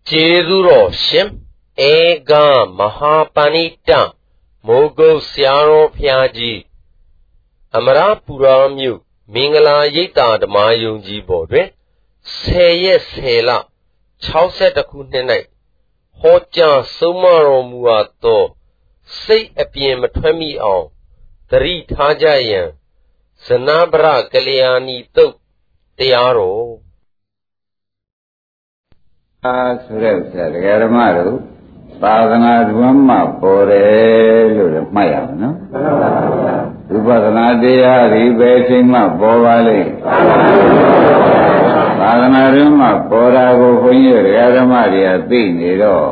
ကျေးဇူးတော်ရှင်ဧကမဟာပဏိတမိုးကုတ်ဆရာတော်ဘုရားကြီးအမရပူရာမြို့မင်္ဂလာရိပ်သာဓမ္မယုံကြည်ပေါ်တွင်10 ရက် 10 လ 62 ခုနှစ်၌ဟောကြားဆုံးမတော်မူအပ်သောစိတ်အပြင်မထွက်မိအောင်သတိထားကြရန်ဇနဗရကလျာဏီတုတ်တရားတော်ဆိုတဲ့ဥစ္စာတရားဓမ္မတို့သာသနာ့ဓမ္မပေါ်တယ်လို့လည်းမှတ်ရမယ်နော်ဝိပဿနာတရားဒီပဲချိန်မှပေါ်ပါလိမ့်သာသနာ့ဓမ္မပေါ်တာကိုခွန်ကြီးတရားဓမ္မတွေကသိနေတော့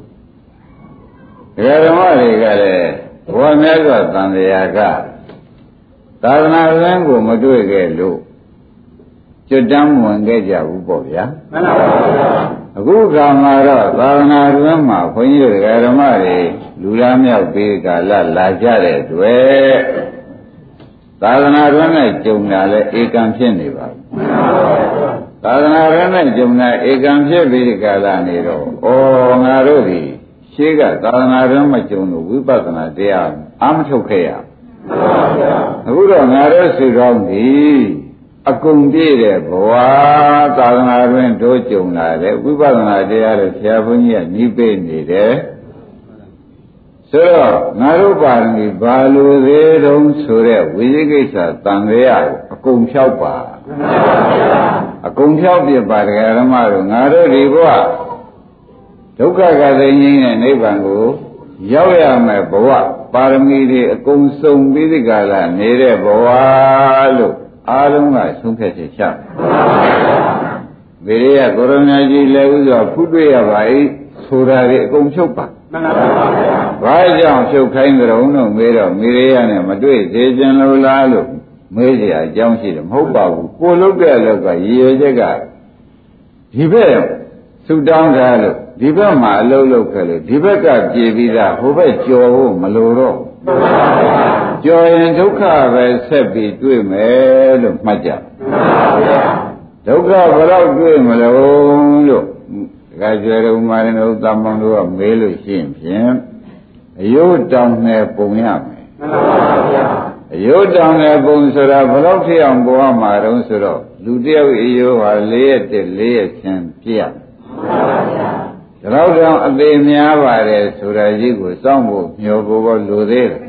တရားဓမ္မတွေကလည်းဘဝမြတ်စွာသံဃာကသာသနာ့ဓမ္မကိုမတွေ့ခဲ့လို့ကျွတ်တမ်းဝင်ခဲ့ကြဘူးပေါ့ဗျာမှန်ပါဗျာအခုကံမှာတော့သာသနာ့တွင်မှာခွန်ကြီးတို့ဓမ္မတွေလူလားမြောက်ပြီးကာလလာကြတဲ့တွေ့သာသနာ့တွင်နဲ့ကြုံတာလဲဧကံဖြစ်နေပါဘူးသာသနာ့တွင်နဲ့ကြုံတာဧကံဖြစ်ပြီးကာလနေတော့ဩငါတို့ဒီရှေးကသာသနာ့တွင်မကြုံလို့ဝိပဿနာတရားအာမထုတ်ခဲ့ရအခုတော့ငါတို့ဆွေကောင်းပြီအကုန်ပြည့်တဲ့ဘဝသာသနာ့တွင်တို့ကြုံလာတယ်ဝိပဿနာတရားတွေဆရာဘုန်းကြီးကနှီးပေးနေတယ်ဆိုတော့ငါတို့ပါရမီဘာလို့သေးတုံးဆိုတဲ့ဝိသိကိစ္စတန်ခရအကုန်ဖြောက်ပါအကုန်ဖြောက်ပြပါတရားဓမ္မတို့ငါတို့ဒီဘဝဒုက္ခကသိငြိမ်းတဲ့နိဗ္ဗာန်ကိုရောက်ရမယ်ဘဝပါရမီတွေအကုန်စုံပြီးဒီကလာနေတဲ့ဘဝလို့အားလုံးကဆုံးဖြတ်ချက်ချဗေရိယကိုရမကြီးလည်းဥစွာဖုတွေ့ရပါ၏ဆိုတာတွေအကုန်ဖြုတ်ပါမှန်ပါဗျာဘာကြောင့်ဖြုတ်ခိုင်းကြုံတော့မေးတော့မေရိယနဲ့မတွေ့သေးခြင်းလို့လားလို့မေးကြအကြောင်းရှိတယ်မဟုတ်ပါဘူးကိုလုတ်တဲ့လောက်ကရည်ရွယ်ချက်ကဒီဘက်သုတောင်းထားလို့ဒီဘက်မှာအလုပ်လုပ်ခဲ့လို့ဒီဘက်ကပြေပြီးသားဟိုဘက်ကြော်ဖို့မလိုတော့မှန်ပါဗျာကြော်ရင်ဒုက္ခပဲဆက်ပြီးတွေ့မယ်လို့မှတ်ကြဒုက္ခဘယ်တော့တွေ့မလို့လို့ဒကာကျွယ်တော်မာရင်တို့တမန်တို့ကမေးလို့ရှိရင်ဖြင့်အယုတ်တောင်နဲ့ပုံရမယ်မှန်ပါဗျာအယုတ်တောင်နဲ့ပုံဆိုတာဘယ်တော့ဖြစ်အောင်ပေါ်ရမှာတုံးဆိုတော့လူတယောက်အယုတ်ဟာ4 ရက်တည်း4 ရက်ချင်းပြည့်ရမှန်ပါဗျာဒါတော့အသေးများပါတယ်ဆိုတာကြီးကိုစောင့်ဖို့မျှော်ဖို့လိုသေးတယ်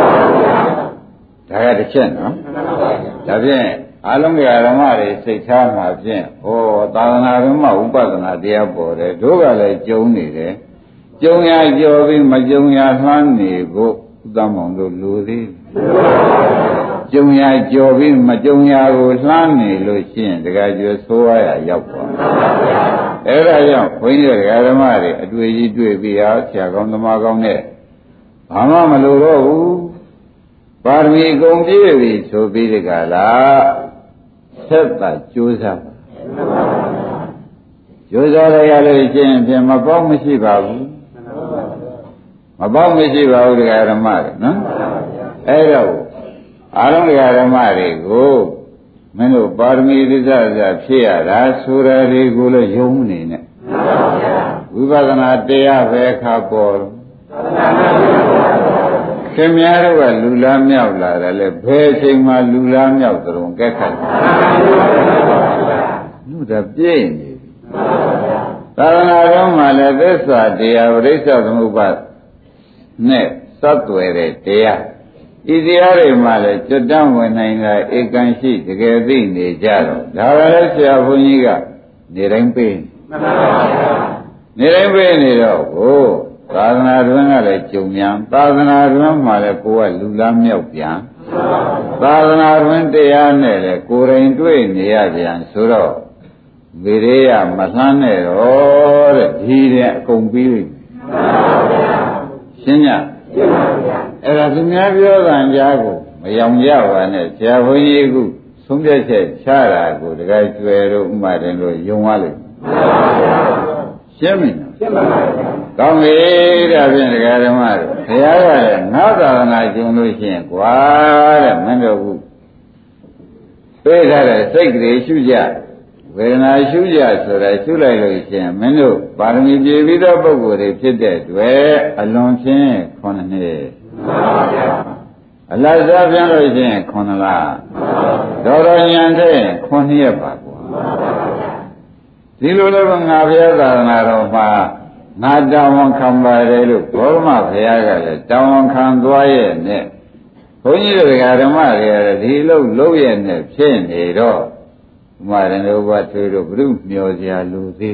ဒါကတစ်ချက်နော်ဒါဖြင့်အလုံးစုံဓမ္မတွေစိတ်ထားမှာဖြင့်ဩသာသနာ့ဓမ္မဥပဒနာတရားပေါ်တယ်တို့ကလည်းကြုံနေတယ်ကြုံရကြော်ပြီးမကြုံရလှမ်းနေဖို့ဥဒ္ဓမောင်တို့လိုသေးကြုံရကြော်ပြီးမကြုံရကိုလှမ်းနေလို့ရှိရင်တခါကျွဆိုးရရောက်သွားအဲ့ဒါကြောင့်ဘုန်းကြီးတို့ဓမ္မတွေအတွေ့ကြီးတွေ့ပြီးဟာဆရာကောင်းသမားကောင်းနဲ့ဘာမှမလိုတော့ဘူးပါရမီကုန်ပြည့်ပြီဆိုပြီးဒီကလာဆက်တာကြိုးစားပါကြိုးစားရလို့ရှိရင်ဖြင့်မပေါက်မရှိပါဘူးမပေါက်မရှိပါဘူးဓမ္မတွေနော်အဲ့တော့အားလုံးဓမ္မတွေကိုမင်းတို့ပါရမီသစ္စာဖြစ်ရတာဆိုရတွေကိုလည်းယုံနေနဲ့ဝိပဿနာတရားပဲခါပေါ်ခင်များတို့ကလူလားမြောက်လာတယ်လေဘယ်အချိန်မှလူလားမြောက်တုံးကဲခတ်လူတာပြည့်နေပြီသာသနာ့တော်မှာလည်းသစ္စာတရားပရိစ္ဆေသမုပ္ပါဒ်နဲ့စပ်သွယ်တဲ့တရားဤတရားတွေမှလည်းကျွတ်တမ်းဝင်နိုင်တာဧကံရှိတကယ်သိနေကြတော့ဒါကလည်းဆရာဘုန်းကြီးကနေတိုင်းပေးမှန်ပါဗျာနေတိုင်းပေးနေတော့ဟိုသာသနာ့တွင်ကလည်းကြုံမြန်သာသနာ့တွင်မှလည်းကိုယ်ကလူလားမြောက်ပြန်သာသနာ့တွင်တရားနဲ့လည်းကိုယ်တိုင်တွေ့နေရပြန်ဆိုတော့ဗေရိယမလှမ်းနဲ့တော့တဲ့ဒီတဲ့အကုန်ပြီးပြီမှန်ပါဗျာရှင်းညအဲ့ဒါသူများပြောတာကြားကိုမယောင်ကြပါနဲ့ဆရာဘုန်းကြီးကဆုံးဖြတ်ချက်ချတာကိုတကယ်ကျွယ်တို့ဥမာတယ်လို့ယုံရလိမ့်ရှင်းပြီရှင်းပါပါကောင်းပြီဒါဖြင့်ဒကာဓမ္မတို့ဘုရားကလည်းငါသာသနာကျုံလို့ရှိရင်ကွာတဲ့မင်းတို့ကပေးထားတဲ့စိတ်ကလေးရှုကြဝေဒနာရှုကြဆိုတာရှုလိုက်လို့ရှင်မင်းတို့ပါရမီပြည့်ပြီးသောပုဂ္ဂိုလ်တွေဖြစ်တဲ့တွေ့အလွန်ဖြင့်9နှစ်အလတ်စားပြန်လို့ရှင်9လတော်တော်ညံတဲ့9ရက်ပါကွာဒီလိုလည်းငါဘုရားသာသနာတော်မှာငါတောင်းဝန်ခံပါတယ်လို့ဘောဓမဘုရားကလည်းတောင်းဝန်ခံသွားရဲ့နဲ့ဘုန်းကြီးတို့ဓမ္မတွေကလည်းဒီလိုလုပ်ရဲ့နဲ့ဖြစ်နေတော့ဥမာရဏုဘထွေတို့ဘုရုမျောစရာလူသေး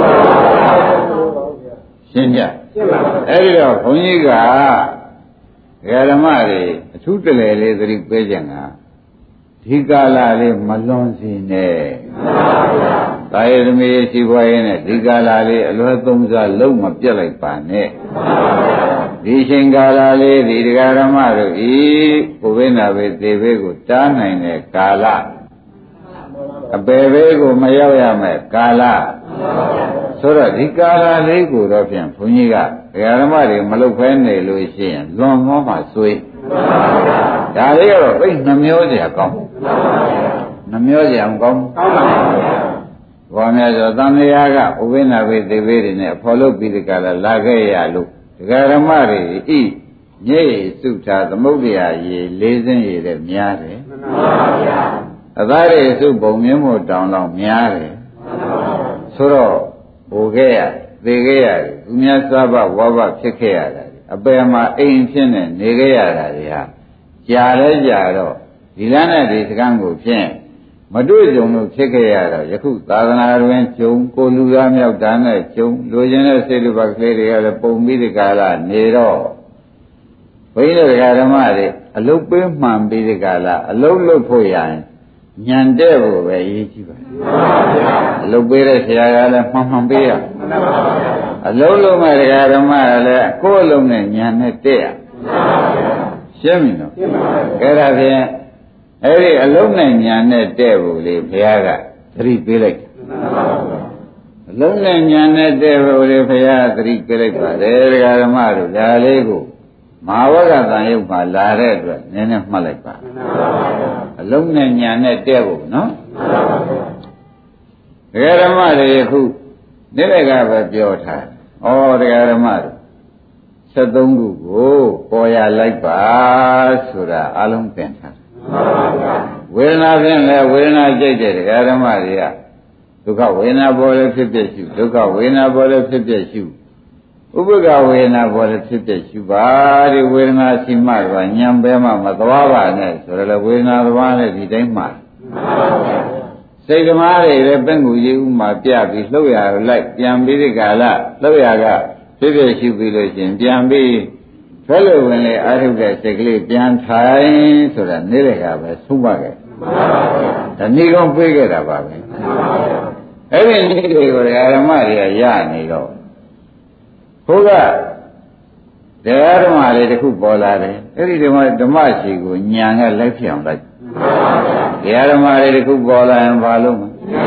ရှင်းကြအဲ့ဒီတော့ဘုန်းကြီးကဓမ္မတွေအထူးတလဲလေးသတိပေးကြငါဒီကာလလေးမလွန်စီနဲ့သာယသမီးရှိပွားရင်းနဲ့ဒီကာလလေးအလွယ်သုံးစားလုံးမပြတ်လိုက်ပါနဲ့ဒီချိန်ကာလလေးဒီဓမ္မတို့ဤကိုဝိနာဘေသေဘေကိုတားနိုင်တဲ့ကာလအပေဘေကိုမရောက်ရမယ်ကာလဆိုတော့ဒီကာလလေးကိုတော့ဖြင့်ဘုန်းကြီးကဓမ္မတွေမလုပ်ဖဲနေလို့ရှိရင်လွန်မောမှဆွေးဒါလေးကတော့သိနှမျောစရာကောင်းနှမျောစရာမကောင်းဘာများဆိုသံဃာကဥပိ္ပနာဘေသေဘေတွေနဲ့ဖော်လို့ပြီးဒီကလာခဲ့ရလို့ဓမ္မတွေဤညေစုထာသမုဒ္ဒရာရေလေးစင်းရည်တဲ့များတယ်အသားတွေစုပုံမြင့်မို့တောင်လောက်များတယ်ဆိုတော့ဟိုခဲ့ရသေခဲ့ရတယ်သူများစားဘဝဘဖြစ်ခဲ့ရတာအပယ်မှာအိမ်ဖြစ်နေနေခဲ့ရတာတွေဟာကြာလဲကြာတော့ဒီလမ်းနဲ့ဒီစကံကိုဖြင့်မတွေ့ကြုံလို့ဖြစ်ခဲ့ရတော့ယခုသာသနာတွင်ကျုံကိုလူသားမြောက်တန်းနဲ့ကျုံလိုချင်တဲ့စိတ်လူပတ်ကလေးတွေကလည်းပုံပြီးဒီကာလနေတော့ဘုန်းကြီးတို့ဓမ္မတွေအလုတ်ပေးမှန်ပြီးဒီကာလအလုတ်လုပ်ဖို့ရရင်ညံတဲ့ဖို့ပဲအရေးကြီးပါတယ်အလုတ်ပေးတဲ့ဆရာကလည်းမှန်ပေးရအလုတ်လုံးမဲ့ဓမ္မကလည်းကိုယ်အလုံးနဲ့ညံနဲ့တဲ့ရရှင်းပြီနော်အဲ့ဒါဖြင့်အဲ့ဒီအလုံးနဲ့ညာနဲ့တဲ့ဖို့လေဘုရားကသတိပေးလိုက်အလုံးနဲ့ညာနဲ့တဲ့ဖို့လေဘုရားသတိပေးလိုက်ပါတယ်ဓမ္မတို့ဒါလေးကိုမဟာဝဂ္ဂတန်ယုတ်မှာလာတဲ့အတွက်နည်းနည်းမှတ်လိုက်ပါအလုံးနဲ့ညာနဲ့တဲ့ဖို့နော်ဓမ္မတွေခုနေ့လက်ကပဲပြောထားဩဓမ္မတို့73ခုကိုပေါ်ရလိုက်ပါဆိုတာအလုံးသင်ထားဝေဒနာဖြင့်လည်းဝေဒနာကြိတ်တဲ့ဓမ္မတွေကဒုက္ခဝေဒနာပေါ်လည်းဖြစ်ဖြစ်ရှုဒုက္ခဝေဒနာပေါ်လည်းဖြစ်ဖြစ်ရှုဥပ္ပကဝေဒနာပေါ်လည်းဖြစ်ဖြစ်ရှုပါဒီဝေဒနာရှိမှကညံပဲမှမသွားပါနဲ့ဆိုတော့လေဝေဒနာသွားနဲ့ဒီတိုင်းမှစိတ်ဓမ္မတွေလည်းပင့်ကူရေးဥမှာပြပြီးလှုပ်ရလိုက်ပြန်ပြီးဒီကာလလှုပ်ရကဖြစ်ဖြစ်ရှုပြီးလို့ရှင်ပြန်ပြီးဘယ်လိုဝင်လေအာထုတဲ့စိတ်ကလေးပြန်ထိုင်ဆိုတာနေ့လည်ကပဲဆုံးပါခဲ့ဒါဏီကောင်းပြေးခဲ့တာပါပဲအဲ့ဒီနေ့တွေကိုဓမ္မတွေကရနေတော့ဘုရားဓမ္မလေးတစ်ခုပေါ်လာတယ်အဲ့ဒီဓမ္မရှိကိုညာကလိုက်ဖြစ်အောင်လိုက်ဓမ္မလေးတစ်ခုပေါ်လာရင်ဘာလို့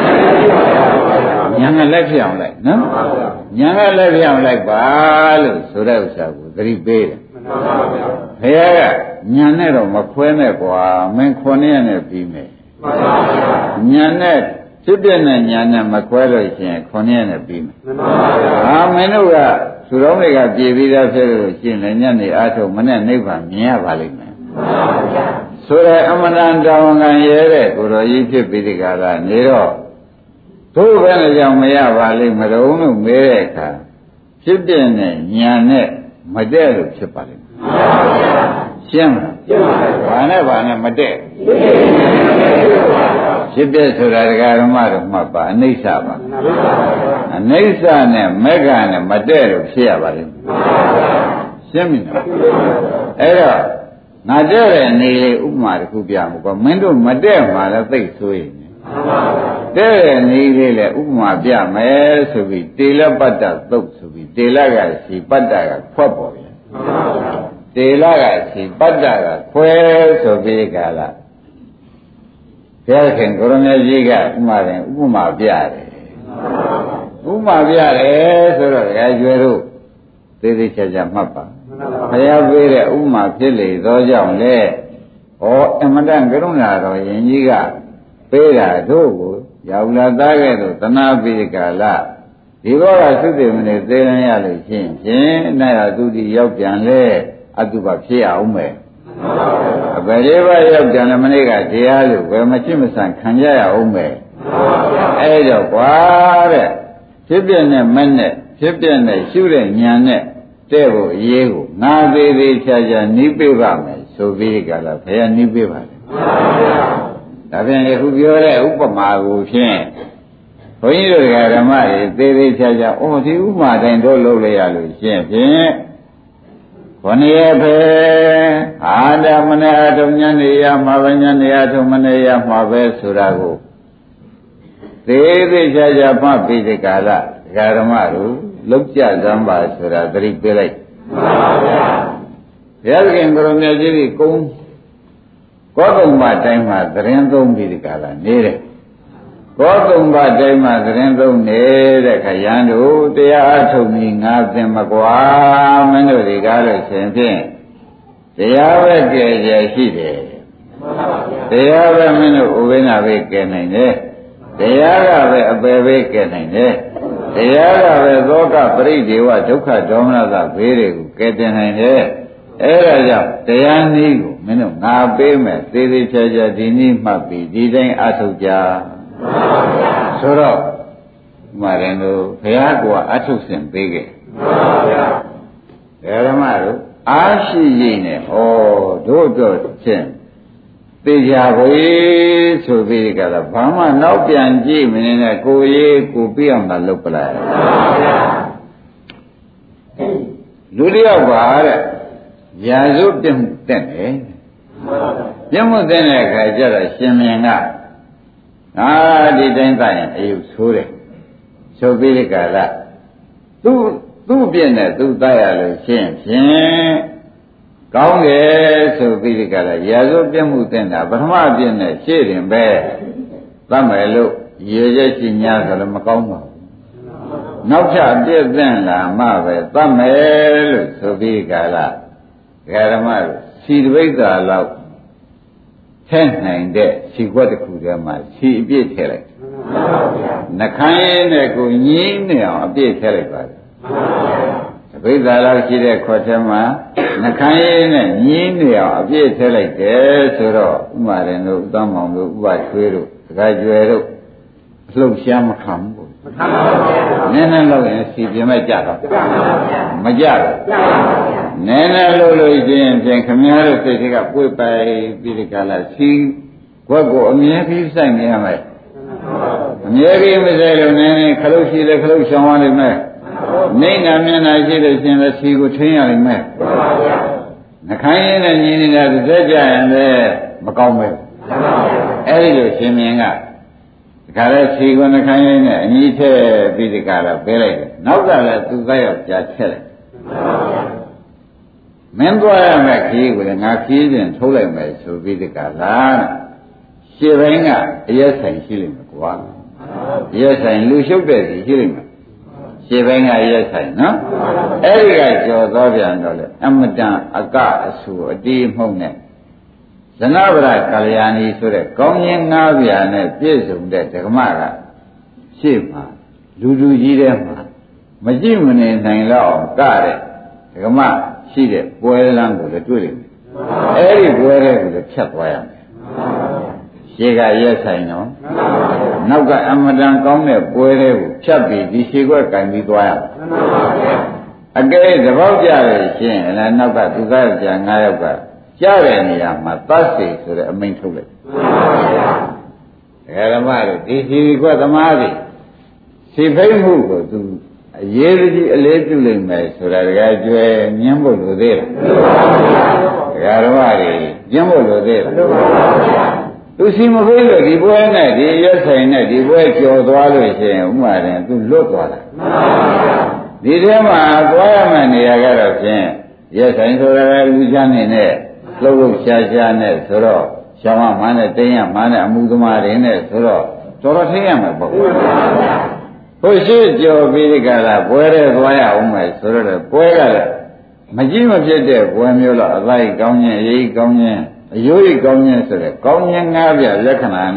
ညာကလိုက်ဖြစ်အောင်လိုက်နော်ညာကလိုက်ဖြစ်အောင်လိုက်ပါလို့ဆိုတဲ့ဥစ္စာကိုသတိပေးတယ်ဘုရားကညာနဲ့တော့မခွဲနဲ့ကွာမင်း9ရက်နဲ့ပြီးမယ်ညာနဲ့ဖြစ်ပြတဲ့ညာနဲ့မခွဲလို့ရှိရင်9ရက်နဲ့ပြီးမယ်ဟာမင်းတို့ကသူတော်တွေကပြည်ပြီးသားဖြစ်လို့ရှိရင်လည်းညနေအားထုတ်မနဲ့နိဗ္ဗာန်မြင်ရပါလိမ့်မယ်ဆိုရဲအမတန်တောင်းခံရဲတဲ့ကိုတော်ကြီးဖြစ်ပြီးဒီကလာနေတော့တို့ဘယ်နဲ့ကြောင့်မရပါလိမ့်မတော်လို့မေးတဲ့အခါဖြစ်ပြတဲ့ညာနဲ့မတည့်လို့ဖြစ်ပါလိမ့်မယ်ရှင်းမလားရှင်းပါပြီဘာနဲ့မတည့်ဖြစ်ပြဆိုတာဓမ္မတို့မှတ်ပါအနိစ္စပါအနိစ္စနဲ့မေဃနဲ့မတည့်လို့ဖြစ်ရပါလိမ့်မယ်ရှင်းပြီနော်အဲ့တော့ငါတည့်တဲ့နေလေးဥပမာတစ်ခုပြမှာပေါ့မင်းတို့မတည့်မှာလည်းသိဆိုရင်တဲ့နေလေးလေဥပမာပြမယ်ဆိုပြီးတေလပတ္တသုတ်ဆိုပြီးတေလကရှိပတ္တကဖွက်ပေါ်ပြန်တေလကရှိပတ္တကခွဲဆိုပြီးကလာဘုရားခင်ကိုရမကြီးကဥပမာပြတယ်ဥပမာပြတယ်ဆိုတော့ဒကာကျွဲတို့သေးသေးချာချာမှတ်ပါဘုရားပေးတဲ့ဥပမာဖြစ်လေသောကြောင့်လေဩအမတန်ကရုဏာတော်ယင်ကြီးကပေးတာတို့ကိုရောက်လာသားခဲ့တော့တဏှာပိဒကာလဒီဘောကသုတိမနေသေးရင်ရလို့ရှင်းဖြင့်နိုင်ရသူတိရောက်ပြန်လေအတုပဖြစ်အောင်မယ်အပရိဘရောက်ပြန်လည်းမနေ့ကတရားလို့ဘယ်မရှိမဆန်ခံကြရအောင်မယ်အဲ့တော့ကွာတဲ့ဖြစ်ပြနဲ့မနဲ့ဖြစ်ပြနဲ့ရှုတဲ့ဉာဏ်နဲ့တဲ့ဖို့အရေးကိုငါသေးသေးချာချာနှီးပေးပါမယ်ဆိုပြီးကြလားဘယ်ကနှီးပေးပါလဲဒါဖြင့်အခုပြောတဲ့ဥပမာကိုဖြင့်ဘုန်းကြီးတို့ဓမ္မတွေသေးသေးချာချာအော်ဒီဥပမာတိုင်းတို့လုပ်လိုက်ရလို့ရှင်းဖြင့်ခொနည်းပဲအာဒမနအထုံညနေရမှာပဲညနေအထုံမနေရမှာပဲဆိုတာကိုသေးသေးချာချာမှတ်ပြီးဒီကာလဓမ္မတို့လောက်ကြစမ်းပါဆိုတာသတိပေးလိုက်မှန်ပါဗျာဘုရားခင်ကိုရောင်မြတ်ကြီးကုန်းကောတုံဘတိုင်းမှာသတင်းသုံးပြီးဒီကာလနေတယ်ကောတုံဘတိုင်းမှာသတင်းသုံးနေတဲ့ခရန်တို့တရားအထုတ်ပြီးငါသင်မကွာမင်းတို့ဒီကားလို့ရှင်ဖြင့်တရားပဲကြဲကြဲရှိတယ်မှန်ပါဗျာတရားပဲမင်းတို့ဥပိ္ပနာပဲကြဲနိုင်တယ်တရားကပဲအပယ်ပဲကြဲနိုင်တယ်တရားကပဲသောကပရိဒေဝဒုက္ခဒေါမနသဘေးတွေကိုကယ်တင်နိုင်တယ်အဲဒါကြောင့်တရားနည်းကိုမင်းတို့ငါပေးမယ်သေးသေးချာချာဒီနည်းမှတ်ပြီးဒီတိုင်းအထုတ်ကြဆိုတော့မှရင်တို့ဘုရားကအထုတ်စဉ်ပေးခဲ့ဓမ္မတို့အားရှိရင်နဲ့ဟောတို့တော့ချင်းသိကြပါရဲ့ဆိုပြီးကြတော့ဘာမှနောက်ပြန်ကြည့်မနေနဲ့ကိုရေးကိုပြအောင်သာလုပ်ပလိုက်လူတယောက်ပါတဲ့ရာဇုပြမှုတက်တယ်ပြမှုတက်တဲ့အခါကျတော့ရှင်မင်းကဒီတိုင်းသာရင်အယုဆိုးတယ်ဆိုပြီးကြလားသူ့ပြည့်နဲ့သူ့သားရလို့ရှင်းဖြင့်ကောင်းတယ်ဆိုပြီးဒီကလာရာဇဝပြမှုတင်တာပထမပြည့်နဲ့ရှေ့တင်ပဲသတ်မယ်လို့ရေရက်ရှိညာဆိုလည်းမကောင်းပါဘူးနောက်ထပ်ပြည့်သင့်လာမှပဲသတ်မယ်လို့ဆိုပြီးကလာဓမ္မစီတပိဋ္ဌာလောက်ထည့်နိုင်တဲ့စီကွက်တစ်ခုထဲမှာစီအပြည့်ထည့်လိုက်နှခမ်းရင်းနဲ့ကိုညင်းနေအောင်အပြည့်ထည့်လိုက်ပါတယ်ဘိဓါလောက်ရှိတဲ့ခွက်ထဲမှာနှခမ်းရည်နဲ့ညင်းနေအောင်အပြည့်ထည့်လိုက်တယ်ဆိုတော့ဥမာရင်တို့ဥသမ္မောင်တို့ဥပချွေးတို့ဒကာကျွယ်တို့အလှုပ်ရှားမခံဘူးမခံပါဘူးနည်းနည်းလို့ရင်စီပြမဲ့ကြတော့မကြဘူးနည်းနည်းလို့လို့ချင်းဖြင့်ခမည်းတော်စိတ်တွေကပွေပိုင်ပြီးဒီကလာစီခွက်ကိုအမြဲပြီးစိုက်နေရမယ်အမြဲပြီးမစိုက်လို့နည်းနည်းခလုတ်ရှိတယ်ခလုတ်ရှောင်ရလိမ့်မယ်နေနာမျက်နှာရှိလို့ရှင်လည်းစီကိုထိန်းရလိမ့်မယ်နှခိုင်းရင်းနဲ့ညီနေတာတစ်သက်ကြရင်လည်းမကောင်းပဲအဲ့ဒီလိုရှင်မင်းကဒီခါလဲစီကိုနှခိုင်းရင်းနဲ့အညီထည့်ပြီးဒီကလာပေးလိုက်တယ်နောက်ကလည်းသူသားယောက်ကြားထည့်လိုက်မင်းသွားရမယ်ခီးကိုလည်းငါခီးပြင်ထုတ်လိုက်မယ်ဆိုပြီးဒီကလာရှေ့ဘင်းကအရက်ဆိုင်ရှိလိမ့်မယ်ကွာရက်ဆိုင်လူရှုပ်တဲ့စီရှိလိမ့်မယ်ရှေ့ပိုင်းကရက်ဆိုင်နော်အဲ့ဒီကကြော်သောပြန်တော့လေအမတန်အကအဆူအတီးမှုန့်နဲ့ဇနဗရကာလယာနီဆိုတဲ့ကောင်းခြင်း၅ပြာနဲ့ပြည့်စုံတဲ့ဓမ္မကရှေ့မှာလူကြီးတဲ့မှာမကြည့်မနေနိုင်တော့အောင်ကတဲ့ဓမ္မရှိတဲ့ပွဲလမ်းကိုလည်းတွေ့လိမ့်မယ်အဲ့ဒီပွဲတွေကိုလည်းဖြတ်သွားရမယ်ရှေ့ကရက်ဆိုင်တော့နောက်ကအမတန်ကောင်းတဲ့ပွဲတွေကိုဖြတ်ပြီးဒီရှေ့ကွက်ကင်ပြီးသွားရမယ်အကယ်တပေါက်ကြရရှင်လည်းနောက်ကသူသားကြ၅ယောက်ကကြားတဲ့နေရာမှာသတ်စီဆိုတဲ့အမိန့်ထုတ်လိုက်ဓမ္မတို့ဒီရှေ့ကွက်သမားတွေရှေ့ဖိတ်မှုကိုသူအရေးကြီးအလေးပြုလိုက်မယ်ဆိုတာတကယ်ကျွဲညှင်းဖို့လိုသေးလားဓမ္မတွေညှင်းဖို့လိုသေးလားသူစီမဖေးလို့ဒီပွဲနဲ့ဒီရက်ဆိုင်နဲ့ဒီပွဲကြော်သွားလို့ရှိရင်ဥမာရင်သူလွတ်သွားတာဒီထဲမှာသွားရမယ့်နေရာကတော့ဖြင့်ရက်ဆိုင်ဆိုတာလူချမ်းနေနဲ့လှုပ်လှုပ်ရှားရှားနဲ့ဆိုတော့ရှောင်းမှန်းနဲ့တင်းရမှန်းနဲ့အမှုသမားတွေနဲ့ဆိုတော့တော်တော်ထိရမယ်ပေါ့ဟိုရှိကြော်ပြီးကြတာပွဲတဲ့သွားရအောင်မယ်ဆိုတော့ပွဲကလည်းမကြည့်မဖြစ်တဲ့ပွဲမျိုးတော့အလိုက်ကောင်းခြင်းအရေးကောင်းခြင်းအယိုးကြီးကောင်းခြင်းဆိုတဲ့ကောင်းခြင်း၅ပြလက္ခဏာနဲ့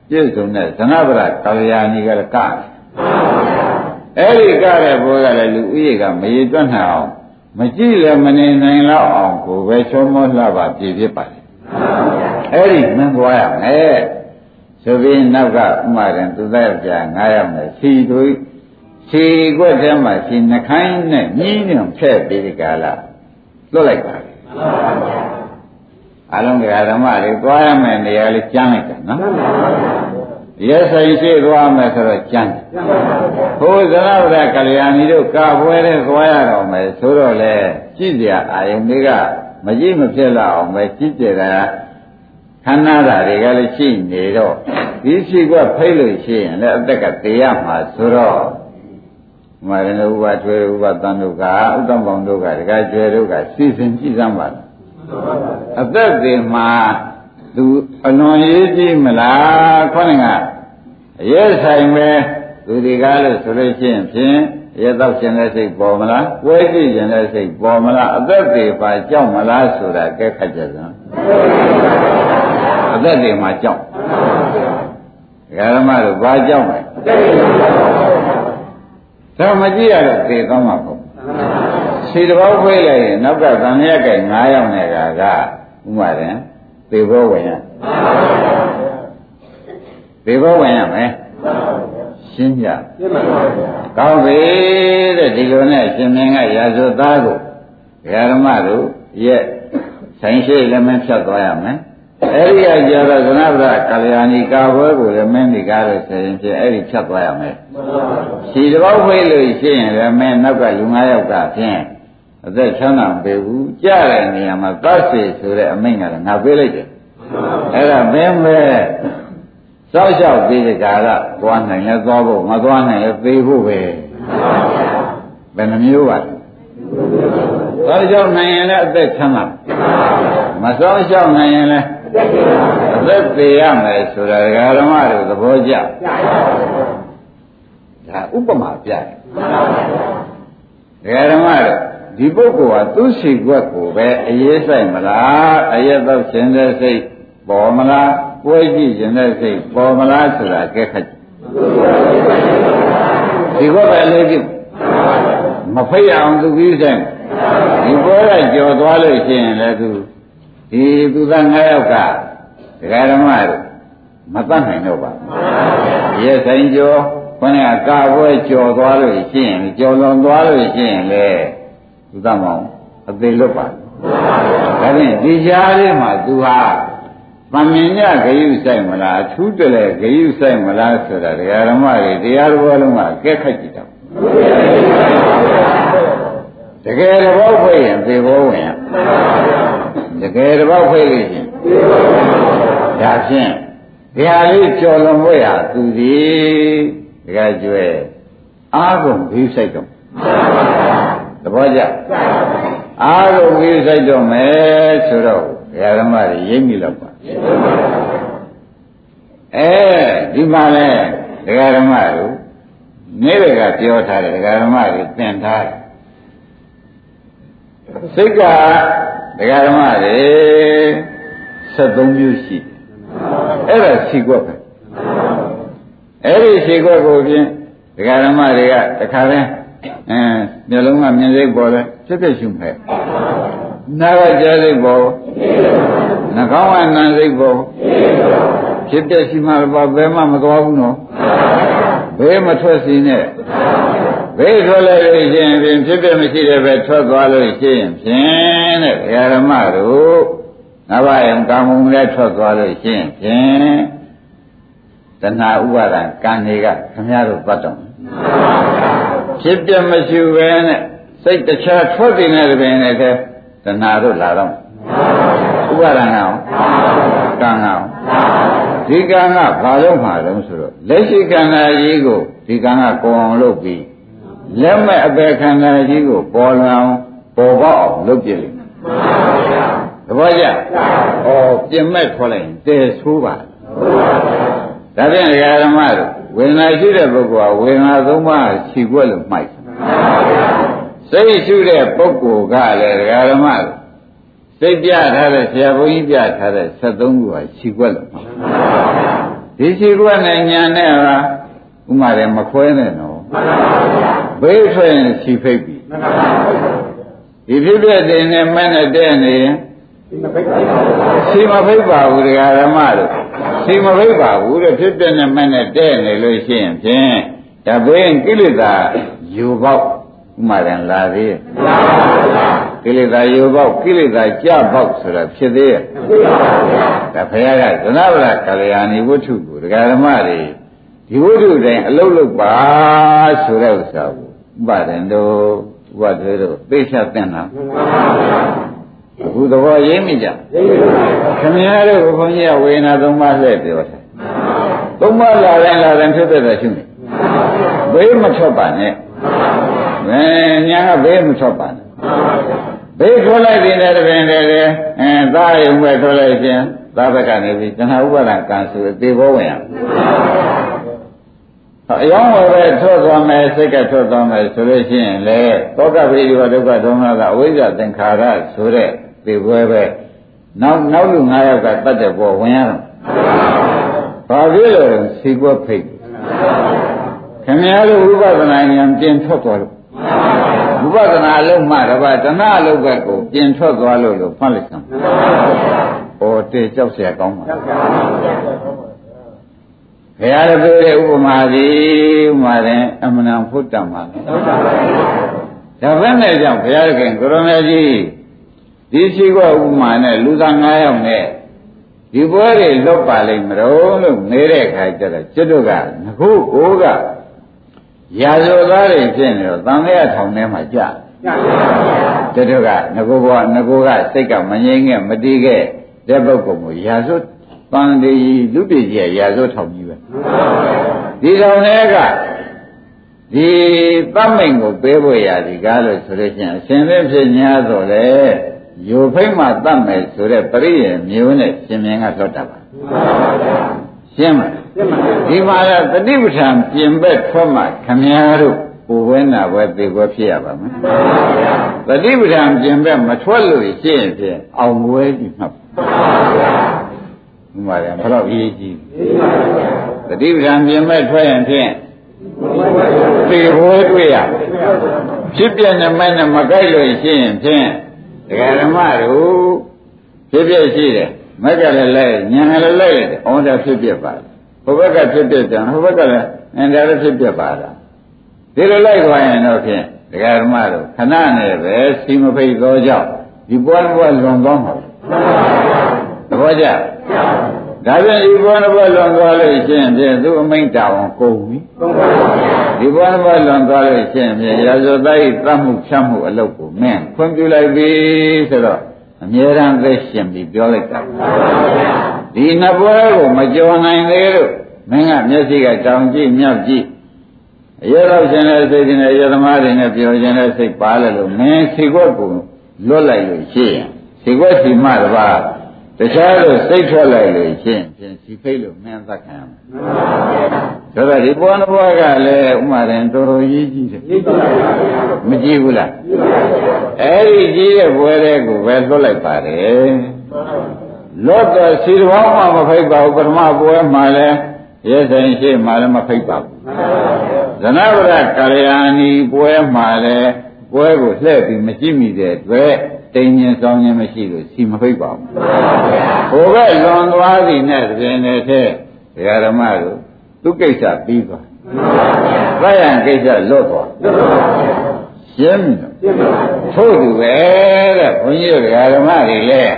ပြည့်စုံတဲ့သနဗရကာလယာနီကလည်းကအဲ့ဒီကတဲ့ဘိုးကလည်းလူဥယေကမရေတွက်နိုင်အောင်မကြည့်လည်းမနေနိုင်တော့အောင်ကိုပဲချောမောလှပါပြည့်ဖြစ်ပါလေအဲ့ဒီမင်းသွားရမယ်ဆိုပြီးနောက်ကဥမာရင်သူသားယောက်ျား9ယောက်နဲ့စီတို့စီကွက်ထဲမှာစီနှခိုင်းနဲ့ညင်းညွန်ဖက်ပြီးဒီကလာလွတ်လိုက်ပါလေအလုံးကဓမ္မတွေသွားရမယ်နေရာလေးကျမ်းလိုက်တာနော်ရဲဆိုင်ရှိသွားမယ်ဆိုတော့ကျမ်းဘုရားဗုဒ္ဓကလျာဏီတို့ကပွဲတဲ့သွားရတော့မယ်ဆိုတော့လေကြည့်ကြအာယုန်တွေကမကြည့်မဖြစ်လောက်အောင်ပဲကြည့်ကြတာခန္ဓာဓာတ်တွေကလည်းရှိနေတော့ဒီရှိကဖိတ်လို့ရှိရင်လည်းအသက်ကတည်ရမှာဆိုတော့မာရဏဥပထွေဥပသံတို့ကဥဒ္ဒမောင်တို့ကတကယ်ကျွဲတို့ကစီစဉ်ကြည့်စမ်းပါလားအသက်တွေမှာသူအလွန်ရေးကြည့်မလားခေါင်းကအရဲဆိုင်ပဲသူဒီကားလို့ဆိုလို့ရှိရင်ဖြင့်ရဲတော့ရှင်တဲ့စိတ်ပေါ်မလားဝဲကြည့်ရှင်တဲ့စိတ်ပေါ်မလားအသက်တွေပါကြောက်မလားဆိုတာကဲခတ်ကြစမ်းအသက်တွေမှာကြောက်ဓမ္မတို့ဘာကြောက်လဲဒါမကြည့်ရတော့သိသွားမှာပေါ့ခြေတစ်ပေါက်ခွေးလိုက်ရင်နောက်ကသံရက်က9ယောက်နဲ့ကဥမာတယ်သေဘောဝင်ရသေဘောဝင်ရမယ်ရှင်းကြကောင်းပြီတဲ့ဒီလိုနဲ့ရှင်မင်းကရာဇဝသားကိုဓမ္မတို့ရဲ့ဆိုင်ရှိလည်းမဖြတ်သွားရမယ်အဲ့ဒီကကြတော့သနဗရကာလယာဏီကာဘွဲကိုလည်းမင်းဒီကားလို့ဆိုရင်ဖြင့်အဲ့ဒီဖြတ်သွားရမယ်ခြေတစ်ပေါက်ဖိတ်လို့ရှိရင်လည်းမင်းနောက်ကလူ9ယောက်ကဖြင့်အသက်ချမ်းသာမပေးဘူးကြားတဲ့နေရာမှာသတ်စီဆိုတဲ့အမိန့်ကလည်းငါပေးလိုက်တယ်အဲ့ဒါမင်းပဲစောက်ရှောက်ပြီးဒီကာကသွားနိုင်လဲသွားဖို့မသွားနိုင်လဲသေဖို့ပဲဘယ်နှမျိုးပါလဲစောက်ရှောက်နိုင်ရင်လည်းအသက်ချမ်းသာမစောက်ရှောက်နိုင်ရင်လည်းအသက်သေးရမယ်ဆိုတာဓမ္မတို့သဘောကျဒါဥပမာပြတယ်ဓမ္မတို့ဒီပုဂ္ဂိုလ်ဟာသူ့ရှိခွက်ကိုပဲအရေးဆိုင်မလားအရက်တော့ရှင်တဲ့စိတ်ပေါ်မလားပွဲကြည့်ရှင်တဲ့စိတ်ပေါ်မလားဆိုတာကဲခတ်ဒီခွက်ပဲလေးကြည့်မဖိတ်အောင်သူပြီးဆိုင်ဒီပွဲကကြော်သွားလို့ရှိရင်လည်းသူသား9ယောက်ကဒကာဓမ္မတို့မတတ်နိုင်တော့ပါဘူးရဲဆိုင်ကျော်ခொနကကာပွဲကြော်သွားလို့ရှိရင်ကြော်လွန်သွားလို့ရှိရင်လေသူသားမောင်အသေးလွတ်ပါဒါဖြင့်ဒီကြားလေးမှာသူဟာဗမင်ညဂယုဆိုင်မလားအထူးတလဲဂယုဆိုင်မလားဆိုတာဒကာဓမ္မတွေတရားတော်လုံးကအကဲခတ်ကြည့်တော့တကယ်တော့ဖိတ်ရင်သေဘောဝင်ရတကယ်တော့ဖိတ်လို့ရှင်ဒါဖြင့်ဒီဟာလေးကြော်လွန်ဖို့ရသူဒီဒကာကျွဲအားကုန်ဂယုဆိုင်တော့သဘောကျအားကုန်ဂယုဆိုင်တော့မယ်ဆိုတော့ဓမ္မတွေရိပ်မိတော့ပါဒီမှာလဲဒကာဓမ္မတို့နေ့တွေကပြောထားတယ်ဒကာဓမ္မတွေသင်ထားတယ်စိတ်ကဒကာဓမ္မတွေ73မျိုးရှိတယ်အဲ့ဒါခြေခွက်ပဲအဲ့ဒီခြေခွက်ကိုဖြင့်ဒကာဓမ္မတွေကတခါလဲမျိုးလုံးကမြင်စိတ်ပေါ်လဲဖြစ်ဖြစ်ရှုမဲ့နာကကြားစိတ်ပေါ်နှာခေါင်းကနံစိတ်ပေါ်ဖြစ်ဖြစ်ရှိမှတော့ဘယ်မှမသွားဘူးနော်ဘေးမထွက်စီနဲ့ဘေးထွက်လိုက်လို့ရှိရင်ဖြစ်ဖြစ်မရှိတဲ့ပဲထွက်သွားလို့ရှိရင်ဖြင့်တဲ့ဓမ္မတို့ငါးပါးယံကာမုံလည်းထွက်သွားလို့ရှိရင်ဖြင့်တဏှာဥပါဒံကံတွေကခင်ဗျားတို့ပတ်တော့ဖြစ်ပြမရှိပဲနဲ့စိတ်တခြားထွက်နေတဲ့တွင်လည်းတဏှာတို့လာတော့ဥပါဒံအောင်ကံအောင်ဒီကံကဘာလို့မှာလဲဆိုတော့လက်ရှိခန္ဓာကြီးကိုဒီကံကကိုယ်အောင်လုပ်ပြီးလက်မဲ့အပေခန္ဓာကြီးကိုပေါ်လောင်ပေါ်ပေါက်အောင်လုပ်ပြလိမ့်မယ်သဘောကျပြင်မဲ့ထွက်လိုက်ရင်တဲဆိုးပါဒါဖြင့်ဓမ္မတို့ဝေဒနာရှိတဲ့ပုဂ္ဂိုလ်ကဝေဒနာသုံးပါးခြိခွက်လို့မှိုက်စိတ်ရှိတဲ့ပုဂ္ဂိုလ်ကလည်းဓမ္မတို့စိတ်ပြထားတဲ့ဆရာဘုန်းကြီးပြထားတဲ့73ခုဟာခြိခွက်လို့မှိုက်ဒီရှိခွက်နဲ့ညာနဲ့ဟာဥမာတယ်မခွဲနဲ့နော်ဘေးထွက်ရင်ရှိဖိတ်ပြီဒီဖြစ်တဲ့တင်နဲ့မနဲ့တဲ့နေရင်ရှိမဖိတ်ပါဘူးတရားဓမ္မတို့ရှိမဖိတ်ပါဘူးတဲ့ဖြစ်တဲ့နဲ့မနဲ့တဲ့နေလို့ရှိရင်ဖြင့်ဒါဘေးကိလေသာယူပေါက်ဥမာတယ်လာသေးကိလေသာယူပေါက်ကိလေသာကြပေါက်ဆိုတာဖြစ်သေးရဲ့ဒါဘုရားကသနဗလာကလျာဏီဝတ္ထုကိုတရားဓမ္မတွေဒီဝတ္ထုတိုင်းအလုတ်လုတ်ပါဆိုတဲ့ဥစ္စာကိုဥပါဒံတို့ဥပဒေတို့သိချသင်တာအခုသဘောရင်းမိကြခင်ဗျားတို့ဘုန်းကြီးကဝေဒနာသုံးပါးလှည့်ပြောတယ်သုံးပါးလာတယ်ဖြစ်တဲ့ရှုနေဘေးမထွက်ပါနဲ့ညာကဘေးမထွက်ပါနဲ့ဘေးထွက်လိုက်တဲ့တပင်တည်းသားရုံပဲထွက်လိုက်ခြင်းသားဘက်ကနေပြီးတဏှာဥပါဒံကံဆိုသေဘောဝင်ရအယောင်းဝယ်ပဲထွက်သွားမယ်စိတ်ကထွက်သွားမယ်ဆိုလို့ရှိရင်လေသောကပိဒီဝဒုက္ခဒေါမနကအဝိဇ္ဇသင်္ခါရဆိုတဲ့သေပွဲပဲနောက်လူ9ယောက်ကတတ်တဲ့ပေါ်ဝင်ရတော့ဘာဖြစ်လို့စီကွက်ဖိတ်ခင်ဗျားတို့ဝိပဿနာဉာဏ်ပြင်ထွက်သွားလို့ဝိပဿနာအလုံးမှတပါးတဏှာအလုံးဘက်ကိုပြင်ထွက်သွားလို့ဖတ်လိုက်စမ်းဩတေကြောက်เสียကောင်းပါဘုရားပြောတဲ့ဥပမာသည်ဥမာရင်အမှန်တန်ဖုတ်တတ်မှာဒါပဲနဲ့ကြောင့်ဘုရားခင်ကိုရမေကြီးဒီရှိကဥပမာနဲ့လူသား9ယောက်နဲ့ဒီပွဲတွေလွတ်ပါလိမ့်မလို့နေတဲ့အခါကျတော့ကျွတ်တို့ကငခုအိုးကရာဇဝသားတွေဖြစ်နေတော့သံဃာထောင်ထဲမှာကြာကျွတ်တို့ကငကိုကစိတ်ကမငြိမ်းခဲ့မတီးခဲ့တဲ့ပုဂ္ဂိုလ်ကိုရာဇဝတန်ဒီလူပြည်ကြီးရာဇဝထောင်ကြီးပဲဒီထောင်ထဲကဒီသတ်မိန်ကိုပေးဖို့ရသည်ကားလို့ဆိုလို့ချင်းအရှင်သင်ဖြစ်냐ဆိုလေယူဖိတ်မှတတ်မယ်ဆိုတဲ့ပရိယေမျိုးနဲ့ရှင်မြင်ကလွတ်တာပါရှင်းမလားဒီမှာကတတိပဋ္ဌာန်ပြင်ဘက်ထွက်မှခမည်းတော်ပူဝဲနာဘဲသေဘဲဖြစ်ရပါမယ်တတိပဋ္ဌာန်ပြင်ဘက်မထွက်လို့ရှိရင်ဖြင့်အောင်ဝဲကြည့်မှတ်ဒီမှာလည်းဘယ်တော့ရေးကြည့်တတိပဋ္ဌာန်ပြင်ဘက်ထွက်ရင်ဖြင့်သေဘဲတွေ့ရဖြစ်ပြနေမဲ့နဲ့မကြိုက်လို့ရှိရင်ဖြင့်တရားဓမ္မတို့ဖြစ်ဖြစ်ရှိတယ်မက်ကလည်းလိုက်ညာလည်းလိုက်တယ်အောင်းတာဖြစ်ဖြစ်ပါဟိုဘက်ကဖြစ်ဖြစ်တယ်ဟိုဘက်ကလည်းအင်တာလည်းဖြစ်ဖြစ်ပါတာဒီလိုလိုက်သွားရင်တော့ဖြင့်တရားဓမ္မတို့ခဏနဲ့ပဲစီမဖိတ်သောကြောင့်ဒီပွားပွားလွန်သွားမှာသဘောကျဒါပြန်ဒီပွားပွားလွန်သွားလို့ရှိရင်ဖြင့်သူ့အမိန့်တောင်ကုန်ပြီဒီပွားပွားလွန်သွားလို့ရှိရင်ဖြင့်ရာဇဝသားဤသတ်မှုဖြတ်မှုအလုပ်ကိုမင်းခွင့်ပြုလိုက်ပြီဆိုတော့အမြဲတမ်းသက်ရှင်ပြီးပြောလိုက်တာဒီနှစ်ပွဲကိုမကြော်နိုင်သေးလို့မင်းကမျက်စိကတောင်ကြည့်မြောက်ကြည့်အရတော်ရှင်တဲ့စိတ်နဲ့အရသမားတွေနဲ့ပြောခြင်းတဲ့စိတ်ပါလဲလို့မင်းစီကွက်ကိုလွတ်လိုက်လို့ရှိရင်စီကွက်စီမှတပါးတခြားလို့စိတ်ထွက်လိုက်လို့ရှိရင်ပြင်စီဖိတ်လို့မင်းသက်ခံရမှာဆိုတော့ဒီပေါ်တစ်ပွားကလည်းဥမာရင်တော်တော်ကြီးကြီးတယ်မကြည့်ဘူးလားအဲ့ဒီကြီးတဲ့ပွဲတွေကိုပဲလွတ်လိုက်ပါတယ်လွတ်တော့စီတော်မှမဖိတ်ပါဘူးပထမပွဲမှာလည်းရဲဆိုင်ရှိမှလည်းမဖိတ်ပါဘူးဇနဗရကလျာဏီပွဲမှာလည်းပွဲကိုလှည့်ပြီးမကြည့်မိတဲ့အတွက်တိမ်ញင်ဆောင်ခြင်းမရှိလို့စီမဖိတ်ပါဘူးဟိုဘက်လွန်သွားသည်နဲ့တွင်တဲ့ထဲဒကာဓမ္မတို့သူကိစ္စပြီးသွားသယံကိစ္စလွတ်သွားရှင်းပြီထို့သူပဲတဲ့ဘုန်းကြီးတို့ဒကာဓမ္မတွေလည်း